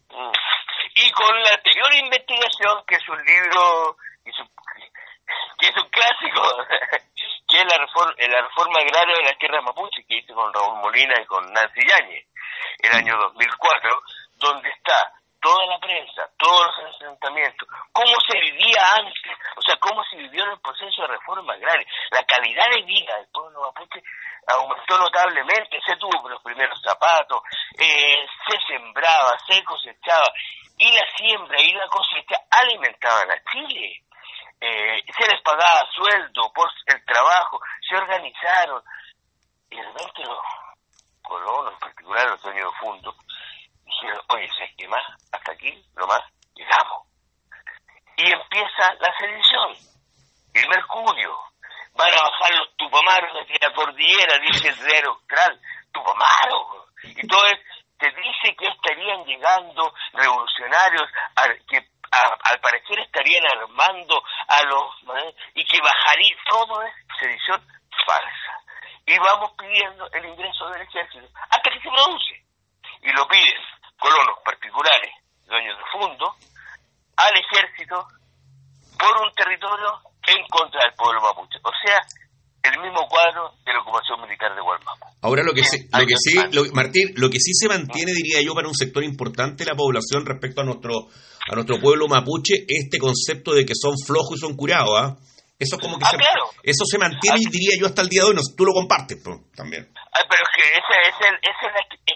[SPEAKER 6] Y con la anterior investigación, que es un libro, que es un, que es un clásico, que es la reforma, la reforma agraria de las tierras mapuche, que hice con Raúl Molina y con Nancy Yáñez, el año dos mil cuatro, donde está toda la prensa, todos los asentamientos, cómo se vivía antes, o sea, cómo se vivió en el proceso de reforma agraria. La calidad de vida del pueblo mapuche aumentó notablemente, se tuvo los primeros zapatos, eh, se sembraba, se cosechaba, y la siembra y la cosecha alimentaban a Chile. Eh, se les pagaba sueldo por el trabajo, se organizaron, y de repente los colonos, en particular los dueños de fondos, dijeron, oye, ¿sabes qué más? Hasta aquí, lo más, llegamos. Y empieza la sedición, el mercurio. Van a bajar los tupamaros desde la cordillera, dice el rey austral, tupamaros. Y todo es, se dice que estarían llegando revolucionarios a, que a, al parecer estarían armando a los, ¿eh? y que bajaría, todo es sedición falsa. Y vamos pidiendo el ingreso del ejército hasta que se produce. Y lo piden colonos particulares, dueños de fondo, al ejército por un territorio en contra del pueblo mapuche. O sea, el mismo cuadro de la ocupación militar de Gualmapu.
[SPEAKER 2] Ahora lo que sí, lo que sí, lo, Martín, lo que sí se mantiene, diría yo, para un sector importante de la población respecto a nuestro a nuestro pueblo mapuche, este concepto de que son flojos y son curados, ¿ah? ¿eh? Eso como que
[SPEAKER 6] ah,
[SPEAKER 2] se,
[SPEAKER 6] claro.
[SPEAKER 2] eso se mantiene, ah, diría yo, hasta el día de hoy. No, tú lo compartes, pues, también.
[SPEAKER 6] Ah, pero es que ese, ese, ese,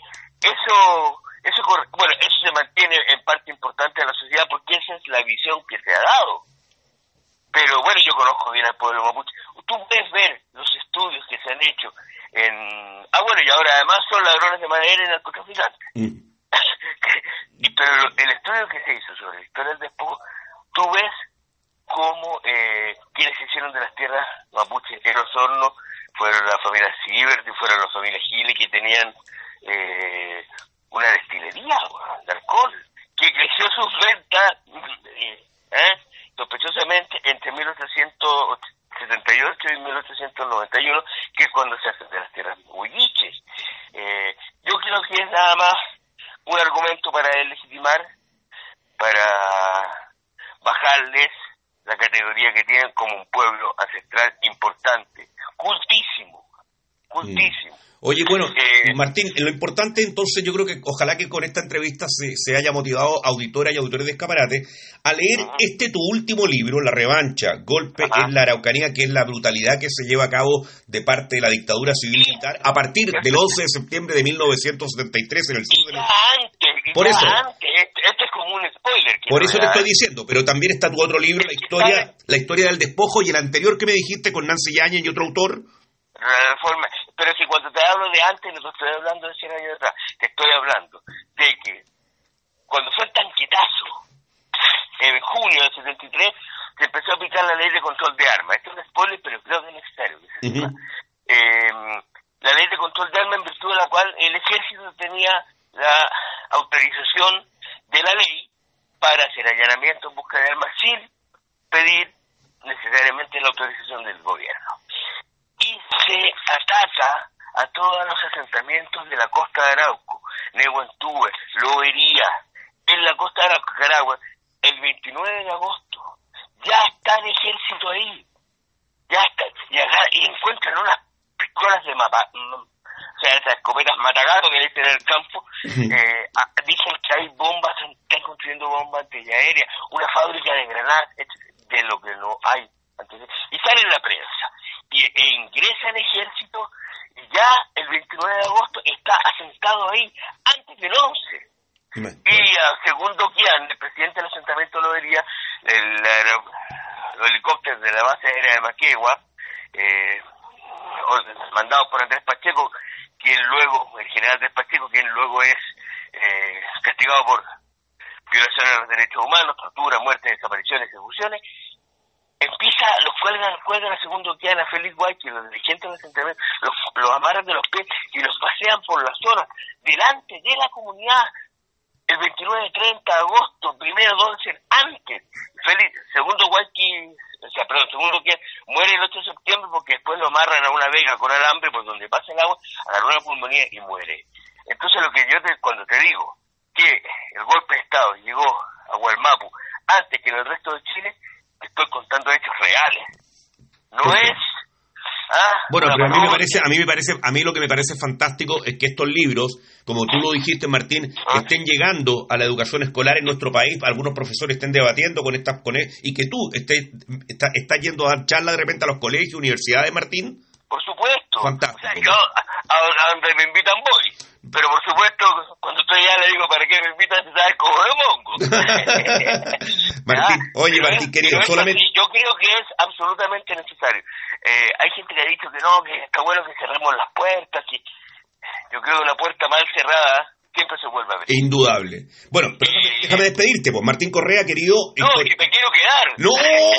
[SPEAKER 6] eso, eso, bueno, eso se mantiene en parte importante de la sociedad porque esa es la visión que se ha dado. Pero bueno, yo conozco bien al pueblo mapuche. Tú puedes ver los estudios que se han hecho en... Ah, bueno, y ahora además son ladrones de madera y narcotraficantes. Mm. y, pero el estudio que se hizo sobre la historia del despojo, tú ves cómo eh, quienes se hicieron de las tierras mapuches en Osorno fueron la familia Siebert y fueron las familias Gile, que tenían eh, una destilería bueno, de alcohol, que creció sus ventas ¿eh? sospechosamente entre mil ochocientos setenta y ocho y mil ochocientos noventa y uno, que es cuando se hacen de las tierras huilliches. Eh, yo creo que es nada más un argumento para legitimar, para bajarles la categoría que tienen como un pueblo ancestral importante, cultísimo, cultísimo.
[SPEAKER 2] Mm. Oye, bueno, eh, Martín, lo importante entonces, yo creo que ojalá que con esta entrevista se, se haya motivado auditoras y auditores de Escaparate a leer uh-huh. este tu último libro, La Revancha, Golpe uh-huh. en la Araucanía, que es la brutalidad que se lleva a cabo de parte de la dictadura civil-militar a partir del once de septiembre de mil novecientos setenta y tres en el sur de...
[SPEAKER 6] Antes,
[SPEAKER 2] Por eso,
[SPEAKER 6] antes, esto es como un spoiler.
[SPEAKER 2] Por eso te estoy diciendo, pero también está tu otro libro, la historia, la historia del despojo, y el anterior que me dijiste con Nancy Yáñez y otro autor...
[SPEAKER 6] Reforma. Pero si cuando te hablo de antes, no te estoy hablando de cien años atrás, te estoy hablando de que cuando fue el tanquetazo, en junio del setenta y tres, se empezó a aplicar la ley de control de armas. Esto es un spoiler, pero creo que es necesario. Uh-huh. eh, la ley de control de armas, en virtud de la cual el ejército tenía la autorización de la ley para hacer allanamientos en busca de armas sin pedir necesariamente la autorización del gobierno. Y se ataca a todos los asentamientos de la costa de Arauco, Nehuentúe, Lobería, en la costa de Arauco, el veintinueve de agosto. Ya está el ejército ahí, ya está, y, acá, y encuentran unas pistolas de mapa, o sea, esas escopetas matagato que dicen en el campo, eh, dicen que hay bombas, están construyendo bombas antiaéreas, una fábrica de granadas, de lo que no hay. Y sale en la prensa, y, e ingresa el ejército, y ya el veintinueve de agosto está asentado ahí, antes del once. Y a segundo Quian, el presidente del asentamiento lo vería, el, los helicópteros de la base aérea de Maquegua, eh, mandados por Andrés Pacheco, quien luego, el general Andrés Pacheco, quien luego es eh, castigado por violaciones de los derechos humanos, tortura, muerte, desapariciones, ejecuciones. Empieza, los cuelgan, cuelgan a segundo Quian, a Félix White, y los dirigentes del asentamiento los, los amarran de los pies y los pasean por la zona, delante de la comunidad, el veintinueve, treinta de agosto, primero, doce, antes. Félix, segundo White, o sea, perdón, segundo Quian, muere el ocho de septiembre porque después lo amarran a una vega con alambre por donde pasa el agua, agarró una pulmonía y muere. Entonces lo que yo te, cuando te digo que el golpe de Estado llegó a Gualmapu antes que en el resto de Chile, estoy contando hechos reales. No okay. es... Ah,
[SPEAKER 2] bueno, pero a mí me parece, a mí me parece, a mí lo que me parece fantástico es que estos libros, como tú lo dijiste, Martín, ¿Ah? estén llegando a la educación escolar en nuestro país, algunos profesores estén debatiendo con estas, con él, y que tú estés, estás está yendo a dar charlas de repente a los colegios, universidades, Martín.
[SPEAKER 6] Por supuesto.
[SPEAKER 2] Fantástico.
[SPEAKER 6] O sea, yo a, a donde me invitan voy. Pero por supuesto, cuando estoy allá le digo, ¿para qué me invitan si sabes cómo me pongo?
[SPEAKER 2] Martín, oye, Martín, querido, solamente...
[SPEAKER 6] Así, yo creo que es absolutamente necesario. Eh, hay gente que ha dicho que no, que está bueno que cerremos las puertas, que yo creo que una puerta mal cerrada siempre se vuelve a ver.
[SPEAKER 2] Indudable. Bueno, pero
[SPEAKER 6] Eh,
[SPEAKER 2] déjame despedirte, pues Martín Correa, querido.
[SPEAKER 6] No,
[SPEAKER 2] histori-
[SPEAKER 6] que me quiero quedar.
[SPEAKER 2] ¡No!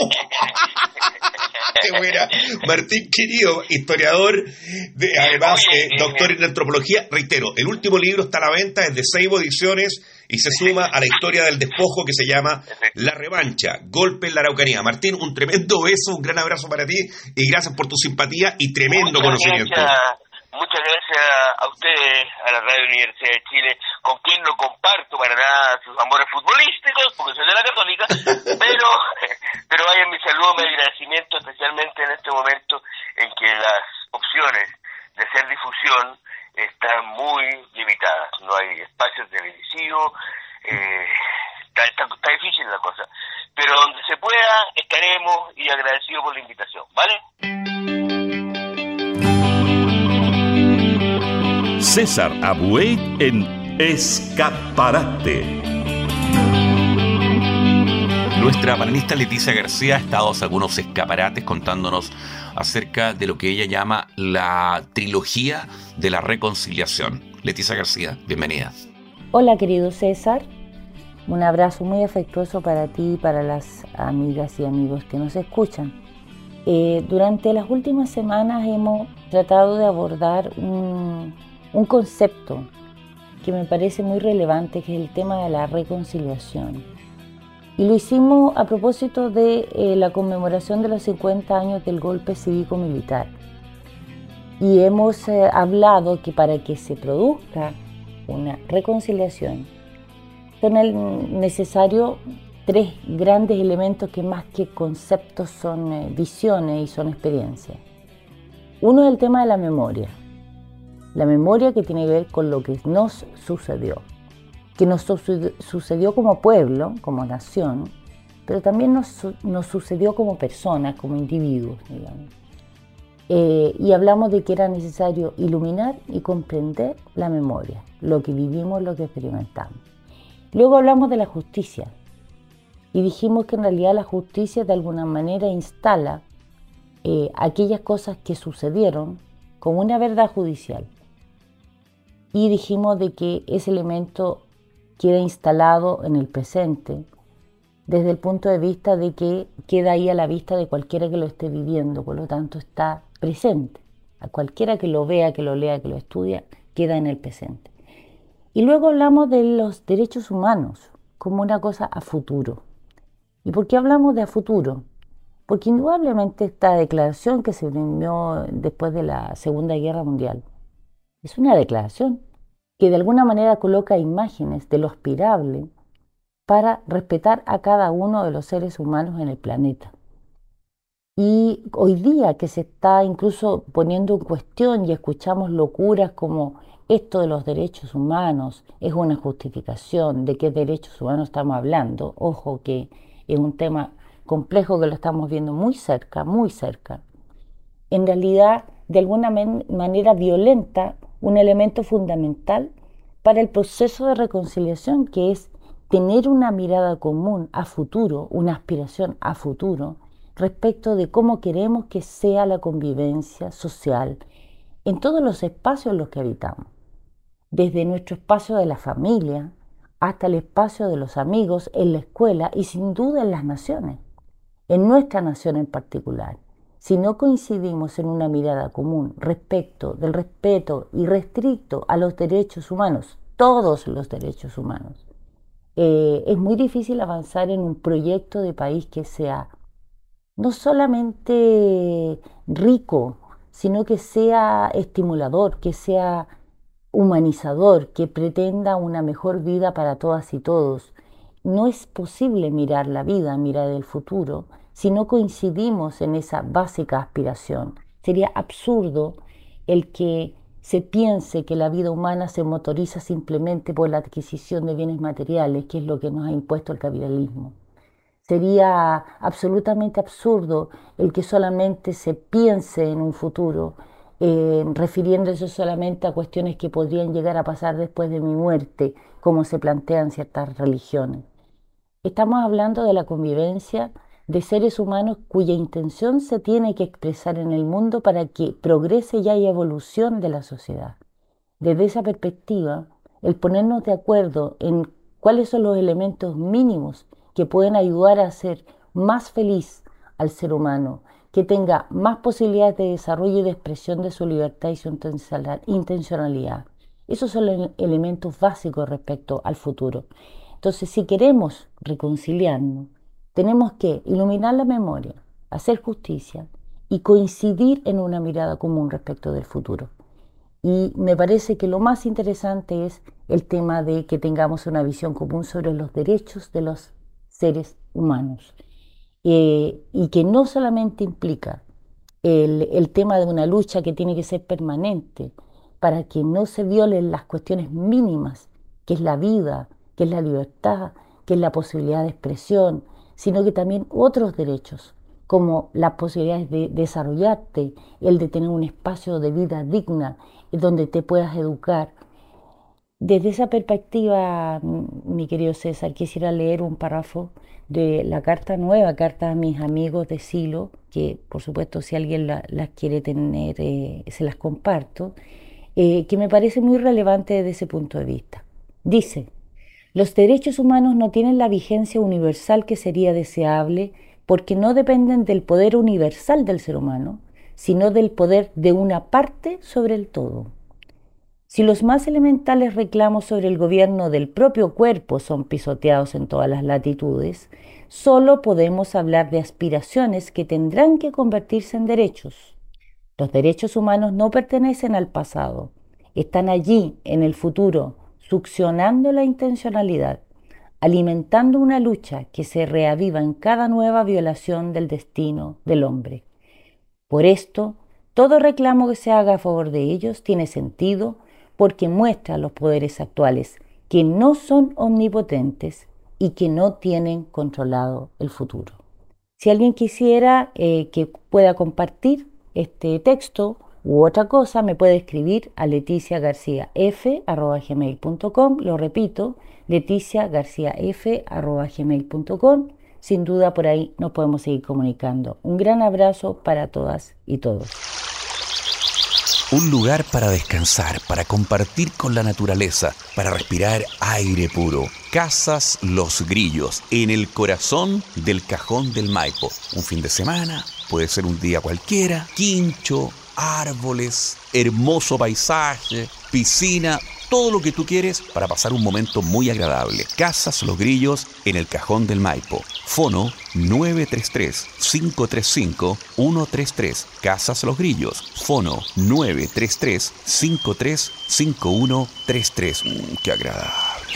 [SPEAKER 2] ¡Qué buena! Martín, querido, historiador, de, además
[SPEAKER 6] Oye,
[SPEAKER 2] eh,
[SPEAKER 6] eh,
[SPEAKER 2] doctor
[SPEAKER 6] eh.
[SPEAKER 2] en antropología. Reitero, el último libro está a la venta, es de Seibo Ediciones y se suma a la historia del despojo que se llama La Revancha, Golpe en la Araucanía. Martín, un tremendo beso, un gran abrazo para ti y gracias por tu simpatía y tremendo
[SPEAKER 6] Muchas
[SPEAKER 2] conocimiento.
[SPEAKER 6] gracias, muchas gracias a ustedes, a la Radio Universidad de Chile, con quien no comparto para nada sus amores futbolísticos, porque soy de la Católica, pero, pero vayan mi saludo, mi agradecimiento, especialmente en este momento en que las opciones de hacer difusión están muy limitadas. No hay espacios televisivos, eh, está, está, está difícil la cosa. Pero donde se pueda, estaremos y agradecido por la invitación, ¿vale?
[SPEAKER 1] César Abuey en Escaparate.
[SPEAKER 3] Nuestra panelista Leticia García ha estado hace algunos escaparates contándonos acerca de lo que ella llama la trilogía de la reconciliación. Leticia García, bienvenida.
[SPEAKER 7] Hola querido César, un abrazo muy afectuoso para ti y para las amigas y amigos que nos escuchan. Eh, durante las últimas semanas hemos tratado de abordar un, un concepto que me parece muy relevante, que es el tema de la reconciliación. Y lo hicimos a propósito de eh, la conmemoración de los cincuenta años del golpe cívico-militar. Y hemos eh, hablado que para que se produzca una reconciliación son necesarios tres grandes elementos que más que conceptos son eh, visiones y son experiencias. Uno es el tema de la memoria. La memoria que tiene que ver con lo que nos sucedió. Que nos sucedió como pueblo, como nación, pero también nos, nos sucedió como personas, como individuos, digamos. Eh, y hablamos de que era necesario iluminar y comprender la memoria, lo que vivimos, lo que experimentamos. Luego hablamos de la justicia y dijimos que en realidad la justicia de alguna manera instala eh, aquellas cosas que sucedieron como una verdad judicial. Y dijimos de que ese elemento queda instalado en el presente, desde el punto de vista de que queda ahí a la vista de cualquiera que lo esté viviendo, por lo tanto está presente. A cualquiera que lo vea, que lo lea, que lo estudia, queda en el presente. Y luego hablamos de los derechos humanos como una cosa a futuro. ¿Y por qué hablamos de a futuro? Porque indudablemente esta declaración que se rindió después de la Segunda Guerra Mundial es una declaración que de alguna manera coloca imágenes de lo aspirable para respetar a cada uno de los seres humanos en el planeta. Y hoy día que se está incluso poniendo en cuestión y escuchamos locuras como esto de los derechos humanos es una justificación, ¿de qué derechos humanos estamos hablando? Ojo que es un tema complejo que lo estamos viendo muy cerca, muy cerca. En realidad, de alguna man- manera violenta un elemento fundamental para el proceso de reconciliación, que es tener una mirada común a futuro, una aspiración a futuro, respecto de cómo queremos que sea la convivencia social en todos los espacios en los que habitamos, desde nuestro espacio de la familia hasta el espacio de los amigos, en la escuela y sin duda en las naciones, en nuestra nación en particular. Si no coincidimos en una mirada común respecto del respeto irrestricto a los derechos humanos, todos los derechos humanos, eh, es muy difícil avanzar en un proyecto de país que sea no solamente rico, sino que sea estimulador, que sea humanizador, que pretenda una mejor vida para todas y todos. No es posible mirar la vida, mirar el futuro, si no coincidimos en esa básica aspiración. Sería absurdo el que se piense que la vida humana se motoriza simplemente por la adquisición de bienes materiales, que es lo que nos ha impuesto el capitalismo. Sería absolutamente absurdo el que solamente se piense en un futuro, eh, refiriéndose solamente a cuestiones que podrían llegar a pasar después de mi muerte, como se plantean ciertas religiones. Estamos hablando de la convivencia de seres humanos cuya intención se tiene que expresar en el mundo para que progrese y haya evolución de la sociedad. Desde esa perspectiva, el ponernos de acuerdo en cuáles son los elementos mínimos que pueden ayudar a hacer más feliz al ser humano, que tenga más posibilidades de desarrollo y de expresión de su libertad y su intencionalidad. Esos son los elementos básicos respecto al futuro. Entonces, si queremos reconciliarnos, tenemos que iluminar la memoria, hacer justicia y coincidir en una mirada común respecto del futuro. Y me parece que lo más interesante es el tema de que tengamos una visión común sobre los derechos de los seres humanos. Eh, y que no solamente implica el, el tema de una lucha que tiene que ser permanente para que no se violen las cuestiones mínimas, que es la vida, que es la libertad, que es la posibilidad de expresión, sino que también otros derechos, como las posibilidades de desarrollarte, el de tener un espacio de vida digna, donde te puedas educar. Desde esa perspectiva, mi querido César, quisiera leer un párrafo de la carta nueva, carta a mis amigos de Silo, que por supuesto si alguien la, las quiere tener, eh, se las comparto, eh, que me parece muy relevante desde ese punto de vista. Dice: los derechos humanos no tienen la vigencia universal que sería deseable porque no dependen del poder universal del ser humano, sino del poder de una parte sobre el todo. Si los más elementales reclamos sobre el gobierno del propio cuerpo son pisoteados en todas las latitudes, solo podemos hablar de aspiraciones que tendrán que convertirse en derechos. Los derechos humanos no pertenecen al pasado, están allí en el futuro, succionando la intencionalidad, alimentando una lucha que se reaviva en cada nueva violación del destino del hombre. Por esto, todo reclamo que se haga a favor de ellos tiene sentido porque muestra a los poderes actuales que no son omnipotentes y que no tienen controlado el futuro. Si alguien quisiera eh, que pueda compartir este texto u otra cosa, me puede escribir a leticia garcía f arroba gmail punto com. Lo repito, leticia garcía f arroba gmail punto com. Sin duda por ahí nos podemos seguir comunicando. Un gran abrazo para todas y todos.
[SPEAKER 3] Un lugar para descansar, para compartir con la naturaleza, para respirar aire puro. Casas Los Grillos, en el corazón del Cajón del Maipo. Un fin de semana, puede ser un día cualquiera, quincho, árboles, hermoso paisaje, piscina, todo lo que tú quieres para pasar un momento muy agradable. Casas Los Grillos en el Cajón del Maipo. Fono nueve tres tres, cinco tres cinco, uno tres tres. Casas Los Grillos. Fono nueve tres tres, cinco tres cinco, uno tres tres. Mm, ¡qué agradable!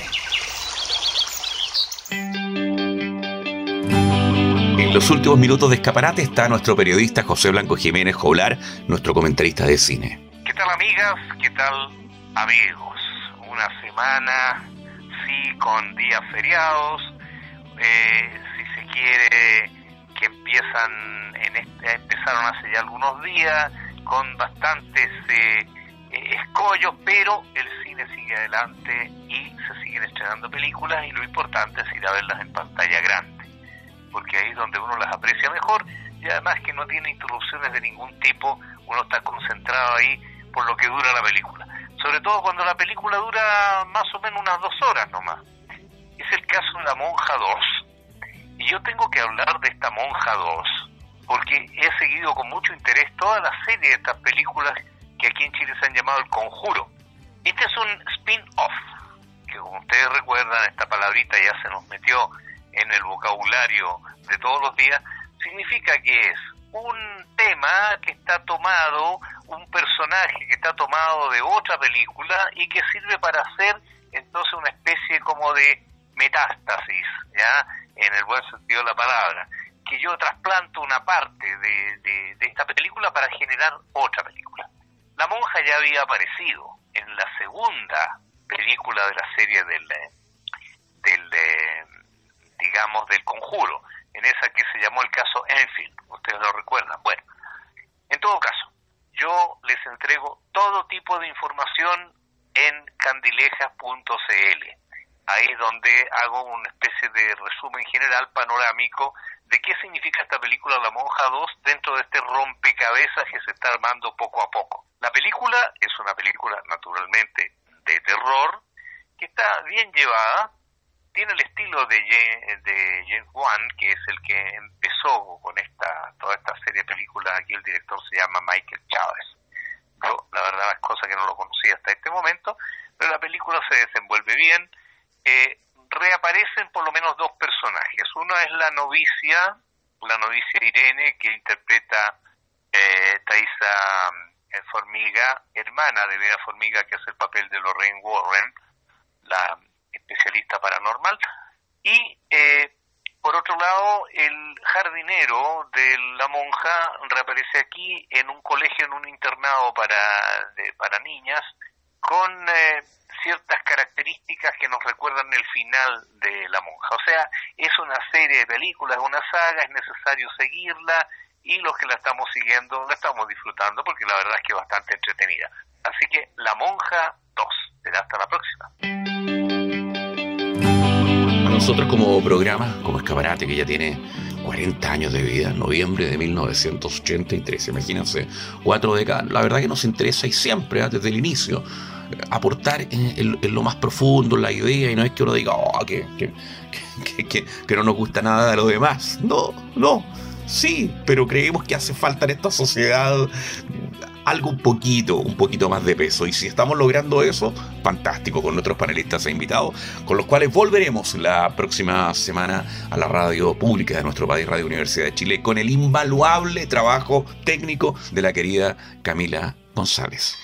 [SPEAKER 2] En los últimos minutos de Escaparate está nuestro periodista José Blanco Jiménez Joblar, nuestro comentarista de cine.
[SPEAKER 6] ¿Qué tal, amigas? ¿Qué tal, amigos? Una semana, sí, con días feriados, eh, si se quiere, que empiezan, en este, empezaron hace ya algunos días, con bastantes eh, eh, escollos, pero el cine sigue adelante y se siguen estrenando películas, y lo importante es ir a verlas en pantalla grande, porque ahí es donde uno las aprecia mejor, y además que no tiene interrupciones de ningún tipo, uno está concentrado ahí por lo que dura la película. Sobre todo cuando la película dura más o menos unas dos horas nomás. Es el caso de La Monja dos. Y yo tengo que hablar de esta Monja dos, porque he seguido con mucho interés toda la serie de estas películas que aquí en Chile se han llamado El Conjuro. Este es un spin-off, que como ustedes recuerdan, esta palabrita ya se nos metió en el vocabulario de todos los días. Significa que es un tema que está tomado, un personaje que está tomado de otra película y que sirve para hacer entonces una especie como de metástasis, ya, en el buen sentido de la palabra, que yo trasplanto una parte de, de, de esta película para generar otra película. La monja ya había aparecido en la segunda película de la serie del, del digamos, del Conjuro, en esa que se llamó el caso Enfield, ustedes lo recuerdan. Bueno, en todo caso, yo les entrego todo tipo de información en candilejas punto c l. Ahí es donde hago una especie de resumen general, panorámico, de qué significa esta película La Monja dos dentro de este rompecabezas que se está armando poco a poco. La película es una película, naturalmente, de terror, que está bien llevada, tiene el estilo de James, de James Wan, que es el que empezó con esta toda esta serie de películas. Aquí el director se llama Michael Chávez. Yo, la verdad, es cosa que no lo conocía hasta este momento, pero la película se desenvuelve bien. Eh, reaparecen por lo menos dos personajes. Uno es la novicia, la novicia Irene, que interpreta eh, Thaisa eh, Formiga, hermana de Vera Formiga, que hace el papel de Lorraine Warren, la especialista paranormal. Y eh, por otro lado, el jardinero de la monja reaparece aquí en un colegio, en un internado para de, para niñas, con eh, ciertas características que nos recuerdan el final de La Monja. O sea, es una serie de películas, una saga, es necesario seguirla, y los que la estamos siguiendo la estamos disfrutando, porque la verdad es que es bastante entretenida. Así que La Monja dos. Será hasta la próxima.
[SPEAKER 3] Para nosotros como programa, como Escaparate, que ya tiene cuarenta años de vida, noviembre de mil novecientos ochenta y tres, imagínense, cuatro décadas, la verdad que nos interesa, y siempre, ¿eh? desde el inicio, aportar en, en, en lo más profundo la idea, y no es que uno diga oh, que, que, que, que, que no nos gusta nada de lo demás. No, no, sí, pero creemos que hace falta en esta sociedad algo un poquito, un poquito más de peso, y si estamos logrando eso, fantástico, con nuestros panelistas e invitados, con los cuales volveremos la próxima semana a la radio pública de nuestro país, Radio Universidad de Chile, con el invaluable trabajo técnico de la querida Camila González.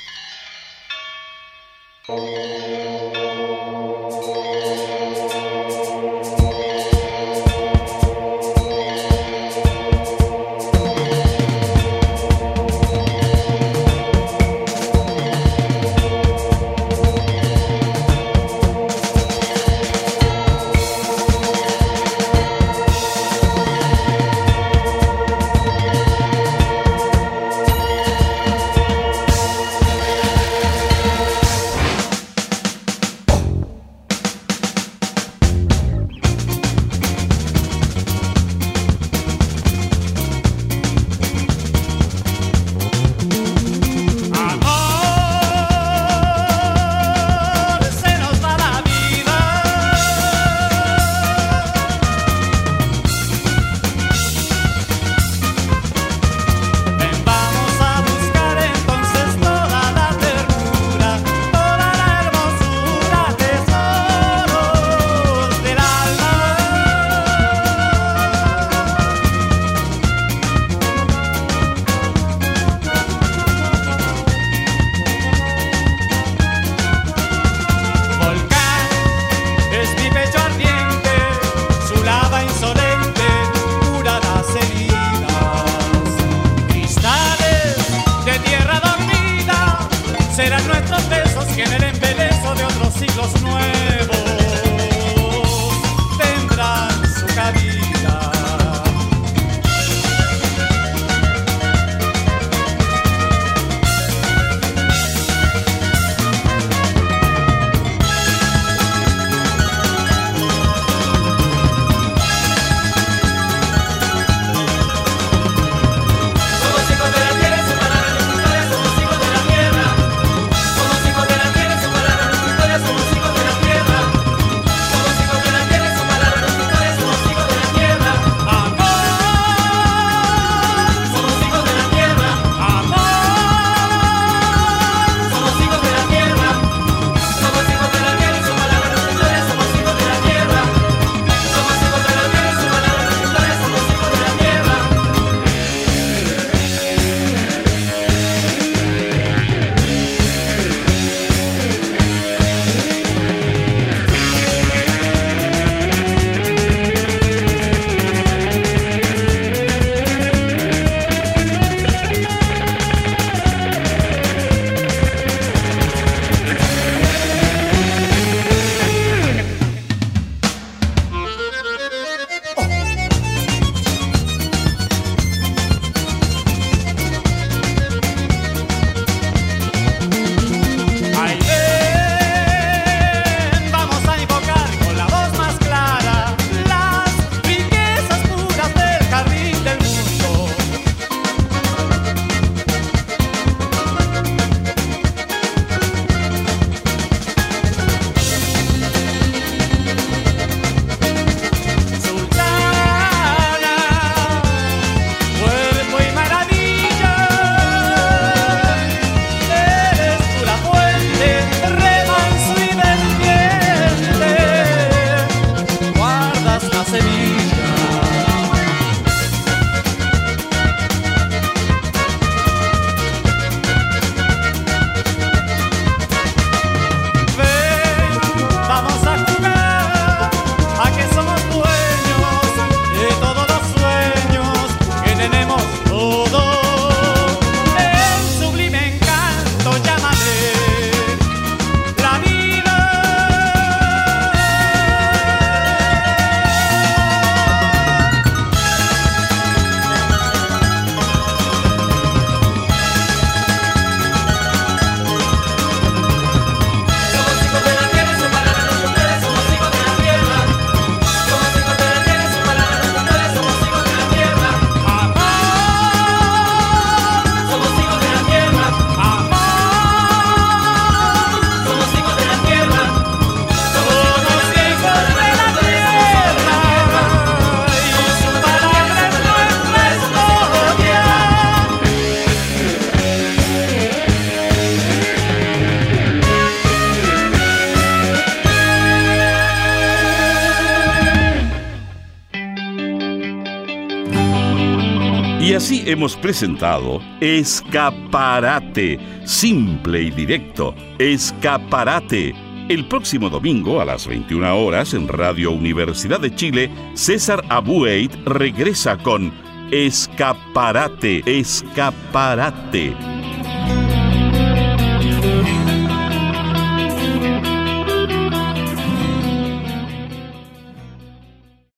[SPEAKER 1] así hemos presentado Escaparate, simple y directo, Escaparate. El próximo domingo a las veintiuna horas en Radio Universidad de Chile, César Abueit regresa con Escaparate, Escaparate.